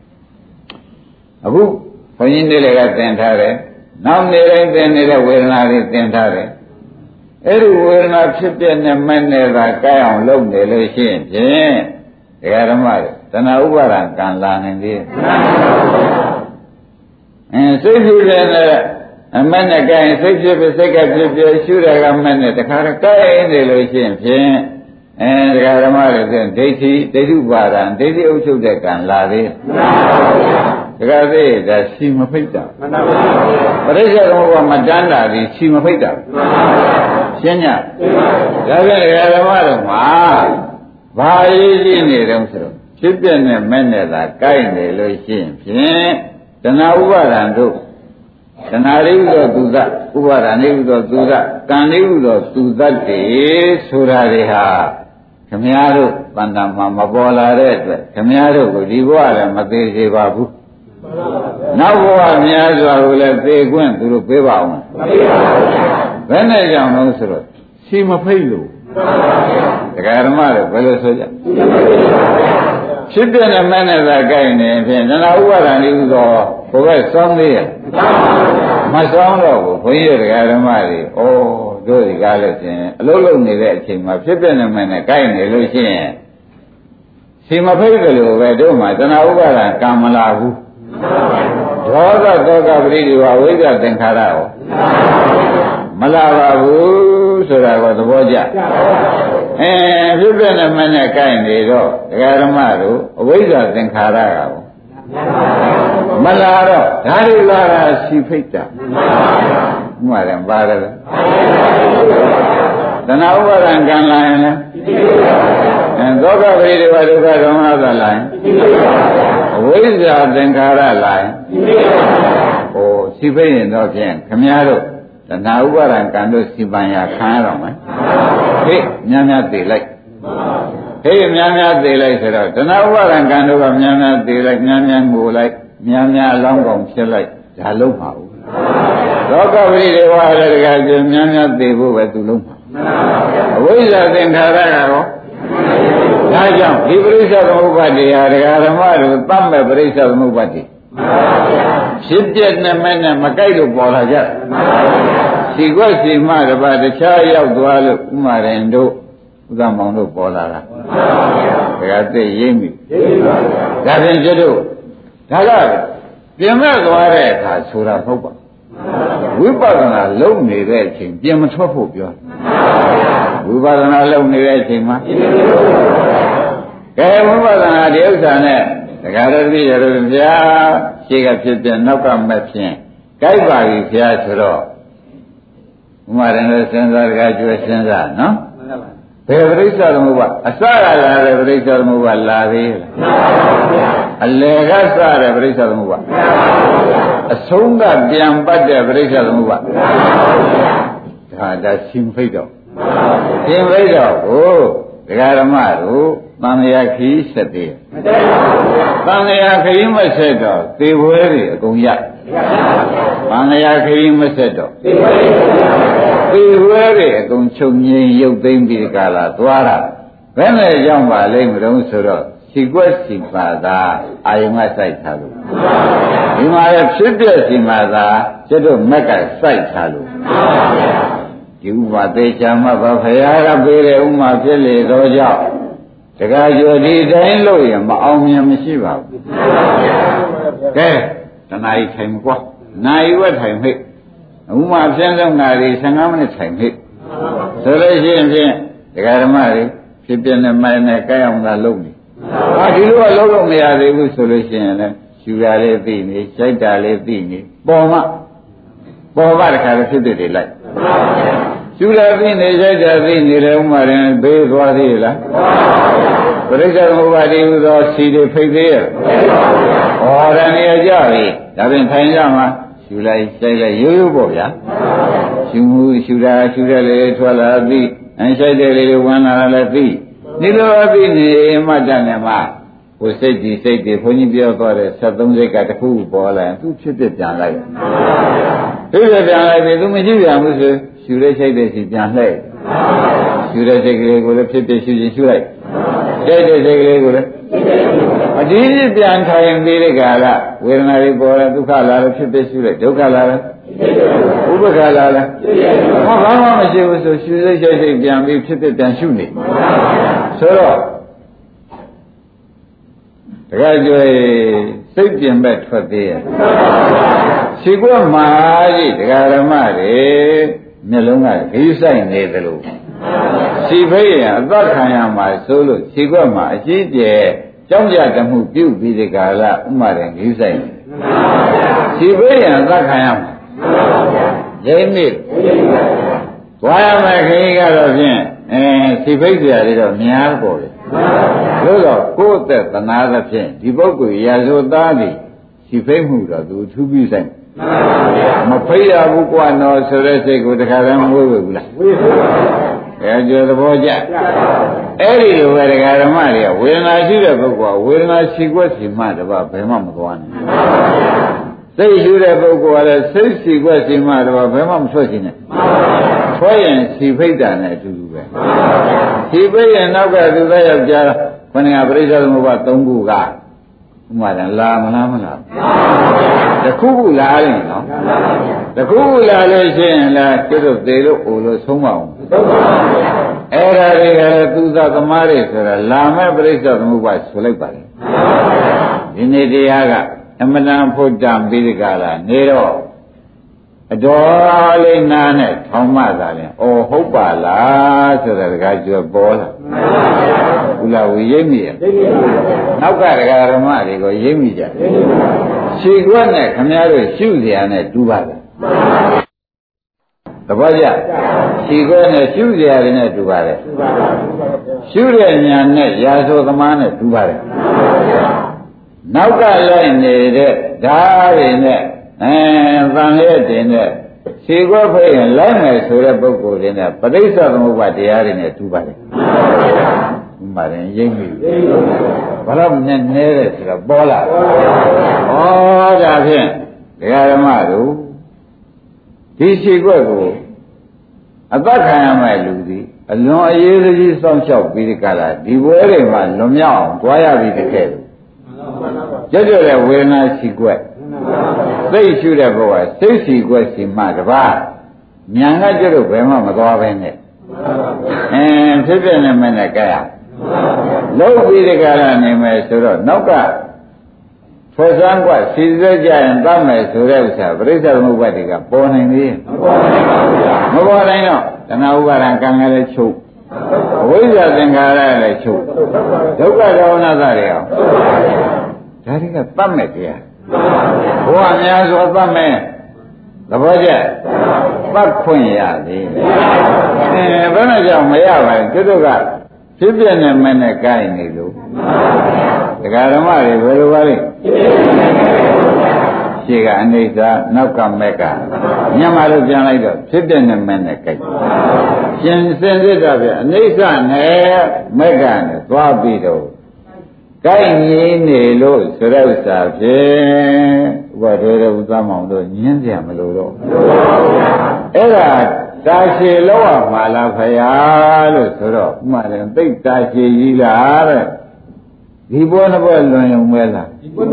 အခုဘုန်းကြီးတွေလည်းသင်ထားတယ်နောက်နေတိုင်းသင်နေတဲ့ဝေဒနာတွေသင်ထားတယ်အဲ့ဒီဝေဒနာဖြစ်ပြနေမဲ့နေတာကြိုက်အောင်လုပ်နေလို့ရှိရင်ဖြင့်ဒကာဓမ္မတွေတဏှာဥပါဒံကံလာနိုင်သေးတယ်စိတ်ဖြစ်နေတဲ့အမက်နဲ့ကြိုက်စိတ်ဖြစ်ဖြစ်စိတ်ကဖြစ်ဖြစ်ရှုရကမက်နဲ့တခါတည်းကြိုက်နေလို့ရှိရင်ဖြင့်ဒကာဓမ္မတွေဆိုဒိဋ္ဌိဥပါဒံဒိဋ္ဌိအုပ်ချုပ်တဲ့ကံလာသေးဒကာသေးဒါစီမဖိတ်တာပရိစ္ဆေသမုပ္ပါမတန်းတာဒီစီမဖိတ်တာရှင်းညဒါပြန်ဒကာဓမ္မတို့မှာဘာရေးကြည့်နေတုံးဆိုတော့ဖြစ်ပြနဲ့မဲ့နဲ့သာကြိုက်နေလို့ရှိရင်ဖြင့်တဏှာဥပါဒံတို့တဏှာလေးဥသောသူသဥပါဒာလေးဥသောသူသကံလေးဥသောသူသတ်တွေဆိုတာတွေဟာခမည်းတော်တဏ္ဍာမှာမပေါ်လာတဲ့အတွက်ခမည်းတော်ကိုဒီဘဝလည်းမသေးစေပါဘူးနောက်ဘဝများစွာကိုလည်းသေခွင့်သူတို့ပေးပါအောင်မပေးပါဘူးဘယ်နဲ့ကြောင့်လို့ဆိုတော့စီမဖိတ်လို့တရားဓမ္မတွေဘယ်လိုဆိုကြဖြစ်ပြတဲ့မနဲ့သာကြိုက်နေဖြင့်တဏှာဥပါဒာလေးဥသောဘုရားစောင်းသေးရဲ့မစောင်းတော့ဘူးဘုန်းကြီးတရားဓမ္မတွေဩတို့ဒီကားလို့ရှင်အလုံးလုံးနေတဲ့အချိန်မှာဖြစ်ပြတဲ့မနဲ့ကြိုက်နေလို့ရှိရင်စီမဖိတ်ကြလို့ပဲတို့မှာတဏှာဥပါဒာကံမလာဘူးဒေါသတောကပရိဒီဝဝိဇ္ဇသင်္ခါရရောမလာပါဘူးဆိုတာကသဘောကျဖြစ်ပြတဲ့မနဲ့ကြိုက်နေတော့တရားဓမ္မတို့အဝိဇ္ဇသင်္ခါရကရောမလာတော့ဓာရီလာတာစီဖိတ်တာမှန်တယ်ပါတယ်တဏှာဥပါဒံကံလာရင်လည်းသောကပရိဒီဝဒုက္ခဒေါမနသာလာရင်အဝိဇ္ဇာသင်္ခါရလာရင်ဟိုစီဖိတ်ရင်တော့ဖြင့်ခမည်းတော်တဏှာဥပါဒံကံတို့စီပံရခံရတော့မယ်ဟေ့များများသိလိုက်ဟေ့များများသိလိုက်ဆိုတော့တဏှာဥပါဒံကံတို့ကများများသိလိုက်များများငိုလိုက်များများအလောင်းကောင်ဖြစ်လိုက်ဒါလုံးပါဘူးသောကပရိဒေဝရတကကျများများသိဖို့ပဲသူလုံးပါအဝိဇ္ဇာသင်္ခါရကတော့ဒါကြောင့်ဒီပရိစ္ဆေသမုပ္ပါဒ်တရားဒကာဓမ္မတို့သတ်မဲ့ပရိစ္ဆေသမုပ္ပါဒ်ဖြစ်ပြနဲ့မဲ့နဲ့မကြိုက်လို့ပေါ်လာကြစီကွက်စီမတပါတခြားရောက်သွားလို့ဥမာရင်တို့ဥဒ္ဒမောင်တို့ပေါ်လာတာဒကာသိရိမ့်ပြီဒါဖြင့်ကျွတ်တို့ဒါကပြင်မဲ့သွားတဲ့အခါဆိုတာမဟုတ်ပါဝိပဿနာလုံနေတဲ့အချိန်ပြင်မထွက်ဖို့ပြောဝိပဿနာလုံနေတဲ့အချိန်မှာကဲဝိပဿနာဒီဥစ္စာနဲ့ဒကာရတိရတို့ဗျာရှေ့ကဖြစ်ပြနောက်ကမဖြစ်ကြိုက်ပါပြီဗျာဆိုတော့ဥမာရင်လည်းစဉ်းစားဒကာကျွေးစဉ်းစားနော်ဘယ်ပရိစ္ဆေသမုပ္ပါအစရလာတဲ့ပရိစ္ဆေသမုပ္ပါလာသေးလားအလယ်ကစတဲ့ပရိစ္ဆေသမုပ္ပါအဆုံးကပြန်ပတ်တဲ့ပရိစ္ဆေသမုပ္ပါဒါရှင်ဖိတ်တော့ရှင်ဖိတ်တော့ကိုဒကာဓမ္မတို့သံဃာခီးဆက်သေးသံဃာခီးမဆက်တော့သေဝဲတွေအကုန်ရသံဃာခီးမဆက်တော့သေဝဲတွေအကုန်ချုပ်ငြိမ်ရုပ်သိမ်းပြီးကြလားသွားတာဘယ်နဲ့ကြောင့်ပါလိမ့်မလို့ဆိုတော့စီကွက်စီပါသာအာယုံကစိုက်ထားလို့ဒီမှာရဖြစ်ပြစီမှာသာကျွတ်တို့မက်ကစိုက်ထားလို့ဒီဥပသေးချာမှဗဖရာကပေးတဲ့ဥမာဖြစ်လေတော့ကြောင့်တခါကျော်ဒီတိုင်းလို့ရင်မအောင်မြင်မရှိပါဘူးကဲတဏှာကြီးထိုင်ကွာနိုင်ဝက်ထိုင်မိတ်ဥမာဖြန်းဆုံးနာရီ15မိနစ်ထိုင်မိတ်ဆိုလို့ရှိရင်ဖြင့်ဒကာဓမ္မတွေဖြစ်ပြနေမှနဲ့ကြိုက်အောင်သာလုပ်နေဒီလိုကလုံးလုံးမရသေးဘူးဆိုလို့ရှိရင်လည်းယူရလေးသိနေကြိုက်တာလေးသိနေပေါ်မှတခါလည်းဖြစ်ဖြစ်တွေလိုက်ယူရသိနေကြိုက်တာသိနေတယ်ဥမာရင်ဘေးသွားသေးလားပရိစ္ဆေသမုပ္ပါဒိဟုသောစီတွေဖိတ်သေးရဲ့ဟောတယ်နေကြပြီဒါဖြင့်ထိုင်ကြမှာယူလိုက်ကြိုက်လိုက်ရိုးရိုးပေါ့ဗျာယူတာလေးထွက်လာပြီးကြိုက်တဲ့လေးတွေဝင်လာလည်းပြီးဒီလိုအပြီးနေမှတ်တယ်မှာကိုယ်စိတ်ဒီစိတ်တွေဘုန်းကြီးပြောသွားတဲ့73စိတ်ကတစ်ခုပေါ်လာရင်သူဖြစ်ဖြစ်ပြန်လိုက်ဖြစ်ပြန်လိုက်ပြီသူမရှိပြန်ဘူးဆိုရှူတဲ့စိတ်တွေစီပြန်လှည့်ရှူတဲ့စိတ်ကလေးကိုလည်းဖြစ်ဖြစ်ရှူရင်ရှူလိုက်ကြိုက်တဲ့စိတ်ကလေးကိုလည်းအဒီပြန်ထိုင်ပြီးတဲ့ကာလဝေဒနာတွေပေါ်လာဒုက္ခလာလည်းဖြစ်ဖြစ်ရှူလိုက်ဒုက္ခလာလည်းဥပ္ပခါလာလည်းဘာမှမရှိဘူးဆိုရှူစိတ်စိတ်ပြန်ပြီးဖြစ်ဖြစ်ပြန်ရှူနေဆိုတော့တခါကျွေးစိတ်ပြင်မဲ့ထွက်သေးရဲ့ရှိခွက်မှာကြီးတရားဓမ္မတွေမျက်လုံးကဂိဆိုင်နေသလိုရှိဖိတ်ရင်အသက်ခံရမှာဆိုလို့ရှိခွက်မှာအကြီးကျယ်ကြောင်းကြတမှုပြုပြီးဒီကာလဥမာတယ်ဂိဆိုင်ရှိဖိတ်ရင်အသက်ခံရမှာရင်းမိသွားရမယ်ခင်ကြီးကတော့ဖြင့်ရှိဖိတ်စရာတွေတော့များပေါ်တယ်လို့တော့ကိုယ်သက်သနာသဖြင့်ဒီပုဂ္ဂိုလ်ရာဇဝသားသည်ရှိဖိတ်မှုတော့သူထူးပြီးဆိုင်မဖိတ်ရဘူးကွာနော်ဆိုတဲ့စိတ်ကိုတခါတည်းမဝေးဘူးလားဝေးပါဘူးအဲကြသဘောကျအဲ့ဒီလိုပဲဒကာဓမ္မတွေကဝေဒနာရှိတဲ့ပုဂ္ဂိုလ်ကဝေဒနာရှိခွက်ရှိမှတပါဘယ်မှမသွားနိုင်စိတ်ရှိတဲ့ပုဂ္ဂိုလ်ကလည်းစိတ်ရှိခွက်ရှိမှတပါဘယ်မှမထွက်ရှိနဲ့ထွက်ရင်ရှိဖိတ်တာနဲ့အတူတူပဲရှိဖိတ်ရင်နောက်ကသူသားယောက်ျားခொနည်းပရိစ္ဆေသမုပ္ပါ၃ခုကဥမာတန်လာမလားမလားတခုခုလာရင်နော်တခုခုလာလို့ရှိရင်လားကျွတ်သေးလို့အိုလို့ဆုံးမအောင်အဲ့ဒါတွေကလည်းသူသသမားတွေဆိုတာလာမဲ့ပရိစ္ဆေသမုပ္ပါဆိုလိုက်ပါလေဒီနေ့တရားကအမတန်ဖို့တံပြီးဒီကလာနေတော့အတော်လေးနားနဲ့ထောင်းမှသာလဲဩဟုတ်ပါလားဆိုတာတကားကျွပေါ်လာဘုလားဝိရိပ်မိရနောက်ကဒကာဓမ္မတွေကိုရိပ်မိကြခြေခွက်နဲ့ခမည်းတော်ရှုเสียနဲ့တူပါလားသဘောကျခြေခွက်နဲ့ရှုเสียရနဲ့တူပါတယ်ရှုတဲ့ညာနဲ့ရာဇောသမားနဲ့တူပါတယ်နောက်ကလိုက်နေတဲ့ဓာတ်တွေနဲ့သံရဲ့တင်နဲ့ခြေခွက်ဖိတ်ရင်လိုက်မယ်ဆိုတဲ့ပုဂ္ဂိုလ်တွေနဲ့ပဋိစ္စသမုပ္ပါတရားတွေနဲ့တူပါတယ်ဥမာရင်ရိပ်မိဘာလို့နဲ့နဲတယ်ဆိုတော့ပေါ်လာဩဒါဖြင့်ဒကာဓမ္မတို့ဒီခြေခွက်ကိုအသက်ခံရမဲ့လူသည်အလွန်အရေးကြီးစောင့်ရှောက်ပြီးဒီကလာဒီဘွဲတွေမှာလွန်မြောက်အောင်ကြွားရပြီးတကယ်လို့ကျွတ်တဲ့ဝေဒနာခြေခွက်သိရှုတဲ့ဘဝစိတ်စီခွက်စီမှတပါးညာကကျွတ်လို့ဘယ်မှမသွားပဲနဲ့ဖြစ်ပြနေမယ်နဲ့ကြရလုံးပြီးဒီကရနေမယ်ဆိုတော့နောက်ကဖွယ်စမ်းကွစီစဲကြရင်တတ်မယ်ဆိုတဲ့ဥစ္စာပရိစ္ဆေသမုပ္ပါဒ်ကပေါ်နိုင်သေးရဲ့မပေါ်နိုင်တော့တဏှာဥပါဒံကံကလေးချုပ်အဝိဇ္ဇာသင်္ခါရလည်းချုပ်ဒုက္ခဒေါမနသတွေအောင်ဒါတွေကတတ်မဲ့တရားဘုရားများစွာတတ်မဲ့သဘောကျပတ်ခွင့်ရသေးဘယ်နဲ့ကြောင့်မရပါလဲကျွတ်ကဖြစ်ပြနေမဲ့နဲ့ကိုင်းနေလို့ဒကာဓမ္မတွေဘယ်လိုပါလဲရှေ့ကအနိစ္စနောက်ကမက်ကညမှာလို့ပြန်လိုက်တော့ဖြစ်ပြနေမဲ့နဲ့ကိုင်းရှင်စင်စစ်တာပြအနိစ္စနဲ့မက်ကနဲ့သွားပြီးတော့ကိုင်းကြီးနေလို့ဆိုတဲ့ဥစ္စာဖြင့်ဥပဒေရဲ့ဥသမောင်တို့ညင်းကြမလို့တော့အဲ့ဒါတာရှည်လောက်ရမှာလားဖယားလို့ဆိုတော့ဥမာတယ်သိတာရှည်ကြီးလားတဲ့ဒီဘောနှစ်ဘောလွန်ရုံပဲလား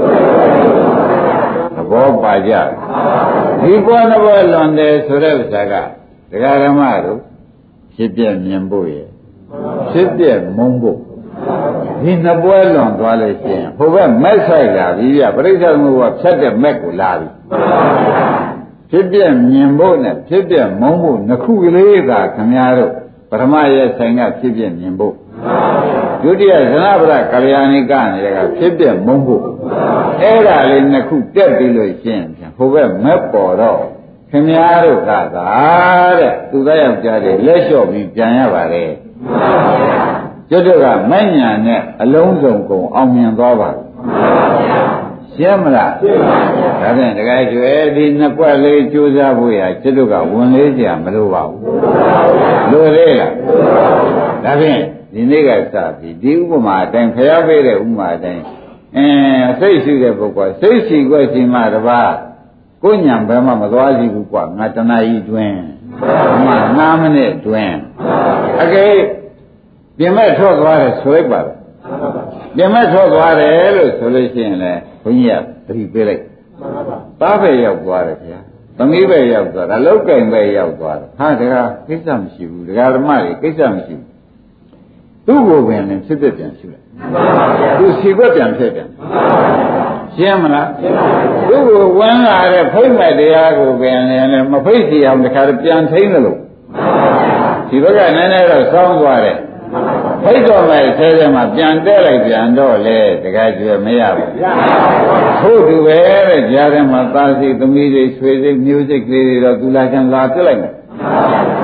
သဘောပါကြဒီဘောနှစ်ဘောလွန်တယ်ဆိုတဲ့ဥစ္စာကဒကာဓမ္မတို့ဖြစ်ပြမြင်ဖို့ရဲ့ဖြစ်ပြမုန်းဖို့ဒီနှစ်ပွဲလွန်သွားလို့ရှိရင်ဟိုဘက်မက်ဆိုင်လာပြီပြပရိစ္ဆေသမုပ္ပါဖြတ်တဲ့မက်ကိုလာပြီဖြစ်ပြမြင်ဖို့နဲ့ဖြစ်ပြမုန်းဖို့နှစ်ခုကလေးသာခင်ဗျားတို့ပထမရဲ့ဆိုင်ကဖြစ်ပြမြင်ဖို့ဒုတိယဇနဗရကလျာဏိကနေတဲ့ကဖြစ်ပြမုန်းဖို့အဲ့ဒါလေးနှစ်ခုတက်ပြီးလို့ရှိရင်ဟိုဘက်မက်ပေါ်တော့ခင်ဗျားတို့ကသာတဲ့သူသားယောက်ျားတွေလက်လျှော့ပြီးပြန်ရပါလေကျွတ်တို့ကမဲ့ညာနဲ့အလုံးစုံကုန်အောင်မြင်သွားပါရှင်းမလားရှင်းပါဗျာဒါဖြင့်တကယ်ကျွဲဒီနှစ်ကွက်လေးကြိုးစားဖို့ရကျွတ်တို့ကဝင်လေးကြမလို့ပါဘူးလိုသေးလားဒါဖြင့်ဒီနေ့ကစပြီးဒီဥပမာအတိုင်းဖျားပေးတဲ့ဥပမာအတိုင်းစိတ်ရှိတဲ့ပုဂ္ဂိုလ်စိတ်ရှိခွက်ရှိမှတပါးကိုညံဘယ်မှမသွားစီဘူးကွာငါတဏှာကြီးတွင်9မိနစ်တွင်အကယ်ပြင်မဲ့ထွက်သွားတယ်ဆိုလိုက်ပါပြင်မဲ့ထွက်သွားတယ်လို့ဆိုလို့ရှိရင်လေဘုန်းကြီးကသတိပေးလိုက်သားပဲရောက်သွားတယ်ခင်ဗျာသမီးပဲရောက်သွားတာလောက်ကင်ပဲရောက်သွားတယ်ဟာတကားကိစ္စမရှိဘူးဒကာဓမ္မတွေကိစ္စမရှိဘူးသူ့ကိုပင်လည်းဖြစ်ပြန်ရှိလိုက်သူစီကွက်ပြန်ဖြစ်ပြန်ရှင်းမလားသူ့ကိုဝင်လာတဲ့ဖိတ်မဲ့တရားကိုပင်လည်းမဖိတ်စီအောင်တခါပြန်ထိန်းတယ်လို့ဒီဘက်ကနည်းနည်းတော့စောင်းသွားတယ်ဖိတ်တော်မဲ့ဆဲဆဲမှာပြန်တက်လိုက်ပြန်တော့လေတခါကျွေမရဘူးထို့တူပဲတဲ့ကြားထဲမှာသားစိတ်သမီးစိတ်ဆွေစိတ်မျိုးစိတ်ကလေးတွေတော့သူလာချင်လာပြစ်လိုက်မယ်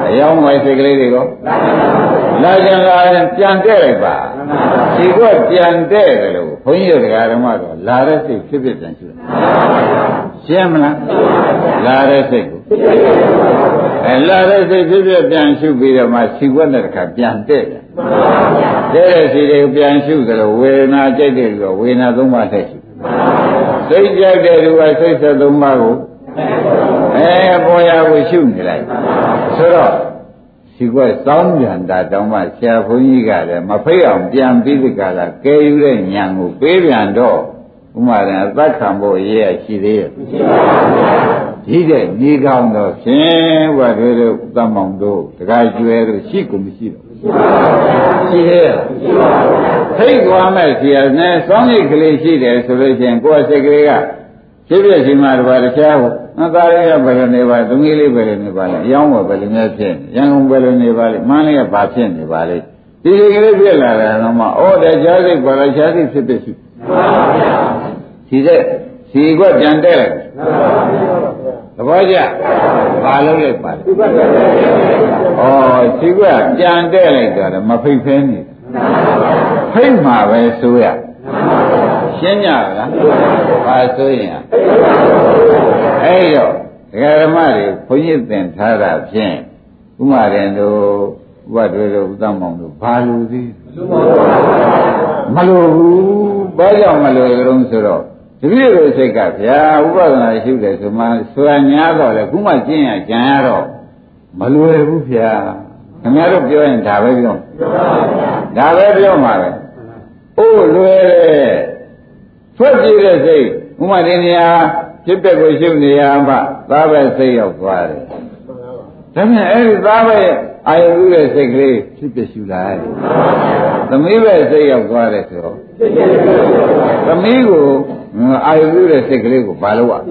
အယောင်းဝိုင်းစိတ်ကလေးတွေကိုလာကြလာပြန်တဲ့လိုက်ပါဒီကပြန်တဲ့တယ်လို့ဘုန်းကြီးတို့တရားဓမ္မတော့လာတဲ့စိတ်ဖြစ်ဖြစ်ပြန်ရှိတယ်ရှင်းမလားလာတဲ့စိတ်ကိုလာတဲ့စိတ်ဖြစ်ဖြစ်ပြန်ရှုပြီးတော့မှစီကွက်တဲ့အခါပြန်တဲ့တယ်တဲ့စီတွေကိုပြန်ရှုကြလို့ဝေဒနာကြိုက်တဲ့လူကဝေဒနာသုံးပါးတက်ရှုစိတ်ကြိုက်တဲ့လူကစိတ်ဆက်သုံးပါးကိုပေါ်ရကိုရှုနေလိုက်ဆိုတော့ဒီကွစောင်းပြန်တာတောင်းမှဆရာဘုန်းကြီးကလည်းမဖိတ်အောင်ပြန်ပြီးဒီကလာကဲယူတဲ့ညံကိုပေးပြန်တော့ဥမာရင်အသက်ခံဖို့ရေးရရှိသေးရဲ့ဒီတဲ့ညီကောင်းတော့ဖြင့်ဘုရားတို့သတ်မောင်တို့တခါကျွဲတို့ရှိကုန်မရှိတော့ရှိရဲ့ဖိတ်သွားမဲ့ဆရာနဲ့စောင်းရိတ်ကလေးရှိတယ်ဆိုလို့ချင်းကိုယ်စိတ်ကလေးကဖြစ်ဖြစ်ရှိမှတော့တခြားကိုသားလေးကဘယ်လိုနေပါသမီးလေးဘယ်လိုနေပါလဲအယောင်းဘယ်လိုများဖြစ်ရန်ကုန်ဘယ်လိုနေပါလဲမန်းလေးကဘာဖြစ်နေပါလဲဒီလိုကလေးဖြစ်လာတယ်တော့မှဩတရားစိတ်ဘာလဲရှားစိတ်ဖြစ်ဖြစ်ရှိဒီတဲ့ဒီကပြန်တဲ့လိုက်သဘောကျဘာလို့လဲပါလဲဩဒီကပြန်တဲ့လိုက်တော့မဖိတ်ဖဲနေဖိတ်မှာပဲဆိုရရှင်းကြလားဘာဆိုရင်အဲ့တော့ဒကာဓမ္မတွေဘုန်းကြီးသင်ထားတာဖြင့်ဥမာရင်တို့ဥပဒေတို့ဥဒ္ဒမောင်တို့ဘာလို့သေးမလို့ဘူးဘာကြောင့်မလို့ကြုံဆိုတော့တပည့်တို့စိတ်ကဗျာဥပဒနာရှိတယ်ဆိုမှဆွာညာတော့လေခုမှကျင့်ရကြံရတော့မလွယ်ဘူးဗျာခင်ဗျားတို့ပြောရင်ဒါပဲပြောဒါပဲပြောမှာပဲအိုးလွယ်တယ်ထွက်ပြေးတဲ့စိတ်ဥမာဒီနေရာဖြစ်တဲ့ကိုရှုနေရမှသားပဲစိတ်ရောက်သွားတယ်ဒါဖြင့်အဲ့ဒီသားပဲအာယုရဲ့စိတ်ကလေးဖြစ်ပြရှုလိုက်သမီးပဲစိတ်ရောက်သွားတယ်ဆိုတော့သမီးကိုအာယုရဲ့စိတ်ကလေးကိုဘာလို့อ่ะ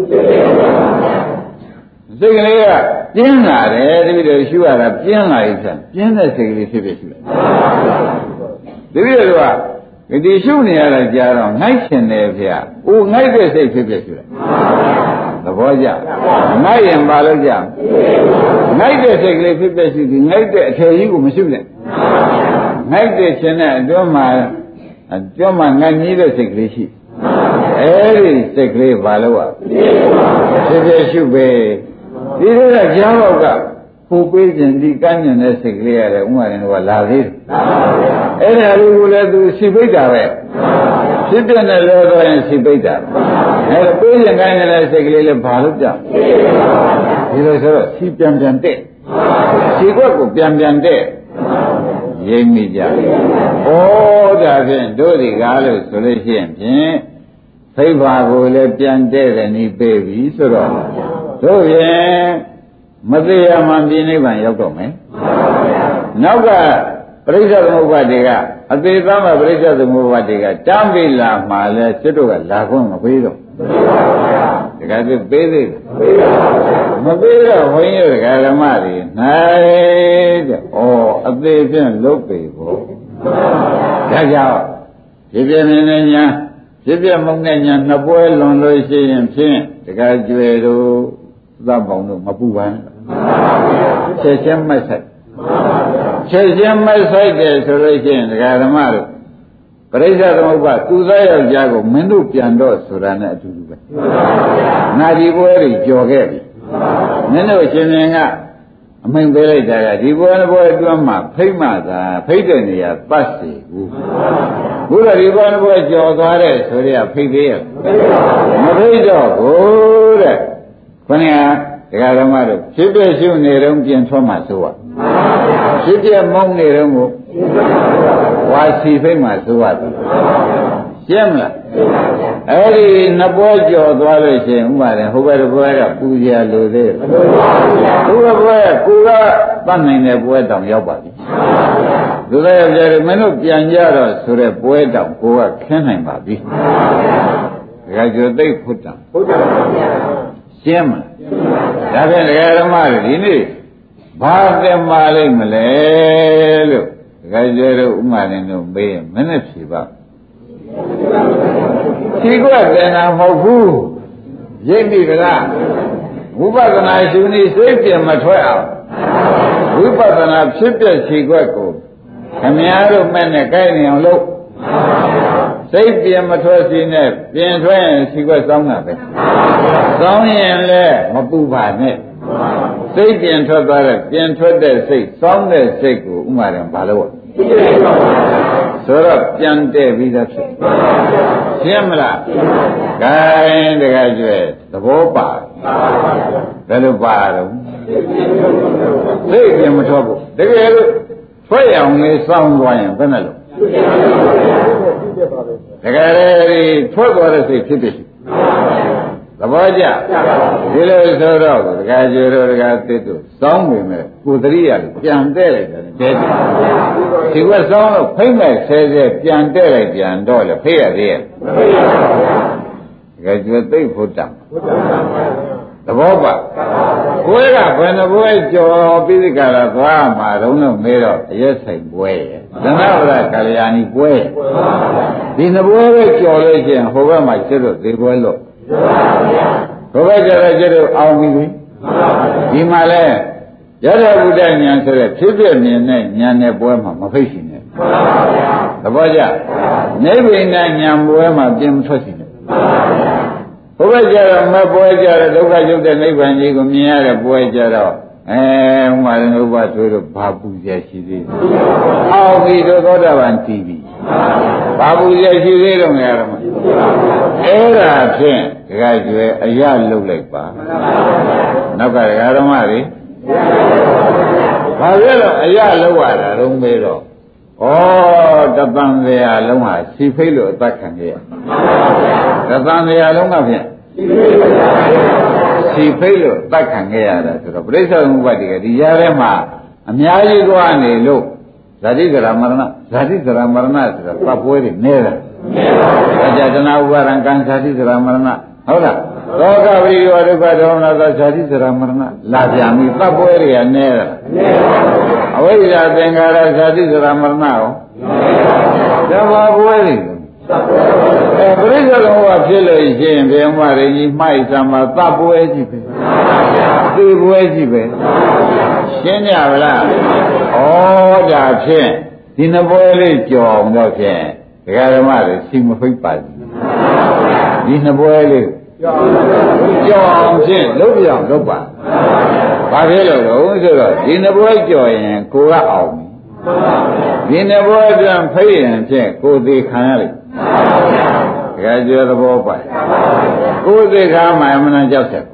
စိတ်ကလေးကပြင်းလာတယ်တပည့်တော်ရှုရတာပြင်းလာပြီဖြင့်ပြင်းတဲ့စိတ်ကလေးဖြစ်ပြရှုလိုက်တပည့်တော်ကဒီရှုနေရတာကြားတော့ငိုက်ရှင်တယ်ဗျာ။အိုးငိုက်တဲ့စိတ်ဖြစ်ဖြစ်ရှုလိုက်။သဘောကျ။ငိုက်ရင်ဘာလို့ကြ။ငိုက်တဲ့စိတ်ကလေးဖြစ်ဖြစ်ရှုပြီးငိုက်တဲ့အထည်ကြီးကိုမရှုနဲ့။ငိုက်တဲ့ရှင်တဲ့အတွင်းမှာငိုက်ကြီးတဲ့စိတ်ကလေးရှိ။အဲဒီစိတ်ကလေးဘာလို့ဖြစ်ဖြစ်ရှုပဲ။ဒီလိုကကြားတော့ကပူပေးခြင်းဒီကမ်းမြင်တဲ့စိတ်ကလေးရတယ်ဥမာရင်တော့လာသေးတယ်အဲ့ဒါလေးကိုလည်းသူစိပိတ်တာပဲဖြစ်ပြနေလို့တော့ရင်စိပိတ်တာအဲ့ဒါပေးခြင်းကမ်းမြင်တဲ့စိတ်ကလေးလည်းဘာလို့ကြောက်ဒီလိုဆိုတော့စိပြန်ပြန်တဲ့စိကွက်ကိုပြန်ပြန်တဲ့ရိပ်မိကြဩဒါဖြင့်တို့ဒီကားလို့ဆိုလို့ရှိရင်ဖြင့်ဖိတ်ပါကိုလည်းပြန်တဲ့တယ်နီးပေးပြီဆိုတော့တို့ဖြင့်မသေးရမှပြင်းနိဗ္ဗာန်ရောက်တော့မယ်နောက်ကပရိစ္ဆေသမုပ္ပါဒေကအသေးသားမှာပရိစ္ဆေသမုပ္ပါဒေကတမ်းပြီးလာမှလဲစစ်တို့ကလာခွင့်မပေးတော့တကယ်ပြပေးသေးတယ်မပေးတော့ဘုန်းကြီးတို့ဓမ္မတွေနိုင်တဲ့ဩအသေးဖြင့်လုတ်ပေဖို့ဒါကြောင့်ဖြစ်ပြနေနေညာဖြစ်ပြမုံနဲ့ညာနှစ်ပွဲလွန်လို့ရှိရင်ဖြင့်တကယ်ကျွယ်တို့သတ်ပေါင်းတို့မပူပန်းချက်ချင်းမဆိုင်ချက်ချင်းမဆိုင်တယ်ဆိုလို့ရှိရင်ဒကာဓမ္မတို့ပရိစ္ဆေသမုပ္ပါသူသားယောက်ျားကိုမင်းတို့ပြန်တော့ဆိုတာနဲ့အတူတူပဲနာဒီပွဲတွေကြော်ခဲ့ပြီမင်းတို့ရှင်ရှင်ကအမိန်ပေးလိုက်တာကဒီပွဲတစ်ပွဲအတွင်းမှာဖိတ်မှသာဖိတ်တဲ့နေရာပတ်စီဘူးဘုရားဒီပွဲတစ်ပွဲကြော်သွားတဲ့ဆိုရဖိတ်သေးရမဖိတ်တော့ဘူးတဲ့ခொနည်းဒကာဓမ္မတို့ဖြစ်ပြရှုနေတော့ပြင်ထွက်မှဆိုရဖြစ်ပြမောင်းနေတော့ကိုဝါစီဖိတ်မှဆိုရတယ်ရှင်းမလားအဲ့ဒီနှစ်ပွဲကြော်သွားလို့ရှိရင်ဥပါတယ်ဟိုဘက်တစ်ပွဲကပူဇော်လိုသေးတယ်ဟိုဘက်ပွဲကကိုကတတ်နိုင်တဲ့ပွဲတောင်ရောက်ပါပြီသူလည်းပြောတယ်မင်းတို့ပြန်ကြတော့ဆိုတဲ့ပွဲတောင်ကိုကခင်းနိုင်ပါပြီဒကာကျော်သိဖို့တံရှင်းမလားဒါဖြင့်ဒကာဓမ္မတွေဒီနေ့ဘာသင်ပါလိမ့်မလဲလို့ဒကာကျော်တို့ဥမာရင်တို့မေးရင်မနဲ့ဖြေပါဒီကွက်တင်တာမဟုတ်ဘူးရိပ်ပြီကလားဝိပဿနာရှင်နေစိတ်ပြင်မထွက်အောင်ဝိပဿနာဖြစ်ပြခြေခွက်ကိုခမည်းတော်မဲ့နဲ့ကြိုက်နေအောင်လုပ်စိတ်ပြင်မထွက်စီနဲ့ပြင်ထွက်ရင်ခြေခွက်စောင်းတာပဲစောင်းရင်လည်းမပူပါနဲ့စိတ်ပြင်ထွက်သွားတဲ့ပြင်ထွက်တဲ့စိတ်စောင်းတဲ့စိတ်ကိုဥမာရင်ဘာလို့ဆိုတော့ပြန်တဲ့ပြီးသားဖြစ်ရှင်းမလားဂိုင်းတကယ်ကျွဲသဘောပါဘယ်လိုပါတော့စိတ်ပြင်မထွက်ဘူးတကယ်လို့ထွက်ရအောင်လေးစောင်းသွားရင်ဘယ်နဲ့လို့တကယ်လေထွက်သွားတဲ့စိတ်ဖြစ်ဖြစ်သဘောကျဒီလိုဆိုတော့တကယ်ကျွဲတို့တကယ်သစ်တို့စောင်းနေမယ်ကိုတရိယာပြန်တဲ့လိုက်တယ်တဲ့ဒီကစောင်းလို့ဖိမ့်မဲ့ဆဲဆဲပြန်တဲ့လိုက်ပြန်တော့လေဖိရသေးရဲ့တကယ်ကျွဲသိဖို့တတ်သဘောပါကိုယ်ကဘယ်နှပွဲကြော်ပြီးဒီကရာသွားမှာတော့မေးတော့အရက်ဆိုင်ပွဲရဲ့သနဗရကာလယာနီပွဲဒီနှပွဲပဲကြော်လို့ရှိရင်ဟိုဘက်မှာကျတော့သေပွဲလို့ဟိုဘက်ကျတော့ကျတော့အောင်ပြီဒီမှာလဲရတ္ထဘုဒ္ဓဉာဏ်ဆိုတဲ့ဖြစ်ဖြစ်မြင်တဲ့ဉာဏ်နဲ့ပွဲမှာမဖိတ်ရှင်နဲ့သဘောကျနိဗ္ဗာန်ဉာဏ်ပွဲမှာပြင်မထွက်ရှင်နဲ့ဘုရားကြတော့မပွဲကြတော့ဒုက္ခရုပ်တဲ့နိဗ္ဗာန်ကြီးကိုမြင်ရတဲ့ပွဲကြတော့ဥမာရဏုပဆိုတော့ဘာပူဇော်ရှိသေးလဲအောက်ပြီးတော့သောတာပန်တည်ပြီဘာပူဇော်ရှိသေးတော့ငါရမအဲ့ဒါဖြင့်ဒကာကျွဲအရလုတ်လိုက်ပါနောက်ကဒကာဓမ္မတွေဘာဖြစ်လို့အရလုတ်ရတာတော့မေးတော့တပံတရားလုံးဟာစီဖိတ်လို့အသက်ခံခဲ့ရတပံတရားလုံးကဖြင့်စီဖိတ်လို့အသက်ခံခဲ့ရတာဆိုတော့ပြိဿသမုပ္ပါဒိကဒီရထဲမှာအများကြီးသွားနေလို့ဇာတိကရာမရဏဇာတိကရာမရဏဆိုတော့ပတ်ပွဲတွေနေတာအကြတနာဥပါဒံကံဇာတိကရာမရဏဟုတ်လားသောကဝိရောဒုက္ခဒေါမနသောဇာတိကရာမရဏလာပြန်ပြီပတ်ပွဲတွေကနေတာအဝိဇ္ဇာသင်္ခါရဇာတိကရာမရဏရောဓမ္မပွဲတွေပရိစ္ဆေသမုပ္ပါဖြစ်လို့ရှိရင်ဘယ်မှာရင်းကြီးမှိုက်သမှာတပ်ပွဲကြီးပဲသိပွဲကြီးပဲရှင်းကြပါလားဒါဖြင့်ဒီနှစ်ပွဲလေးကြော်အောင်တော့ဖြင့်ဒကာဓမ္မတွေစီမဖိတ်ပါဘူးဒီနှစ်ပွဲလေးကြော်အောင်ဖြင့်လုပ်ပြအောင်လုပ်ပါဘာဖြစ်လို့လဲဆိုတော့ဒီနှစ်ပွဲကြော်ရင်ကိုကအောင်ဒီနှစ်ပွဲပြန်ဖိတ်ရင်ဖြင့်ကိုသေးခံရလိမ့်ဒကာကျွဲသဘောပါကိုသေးခါမှအမှန်ကြောက်တယ်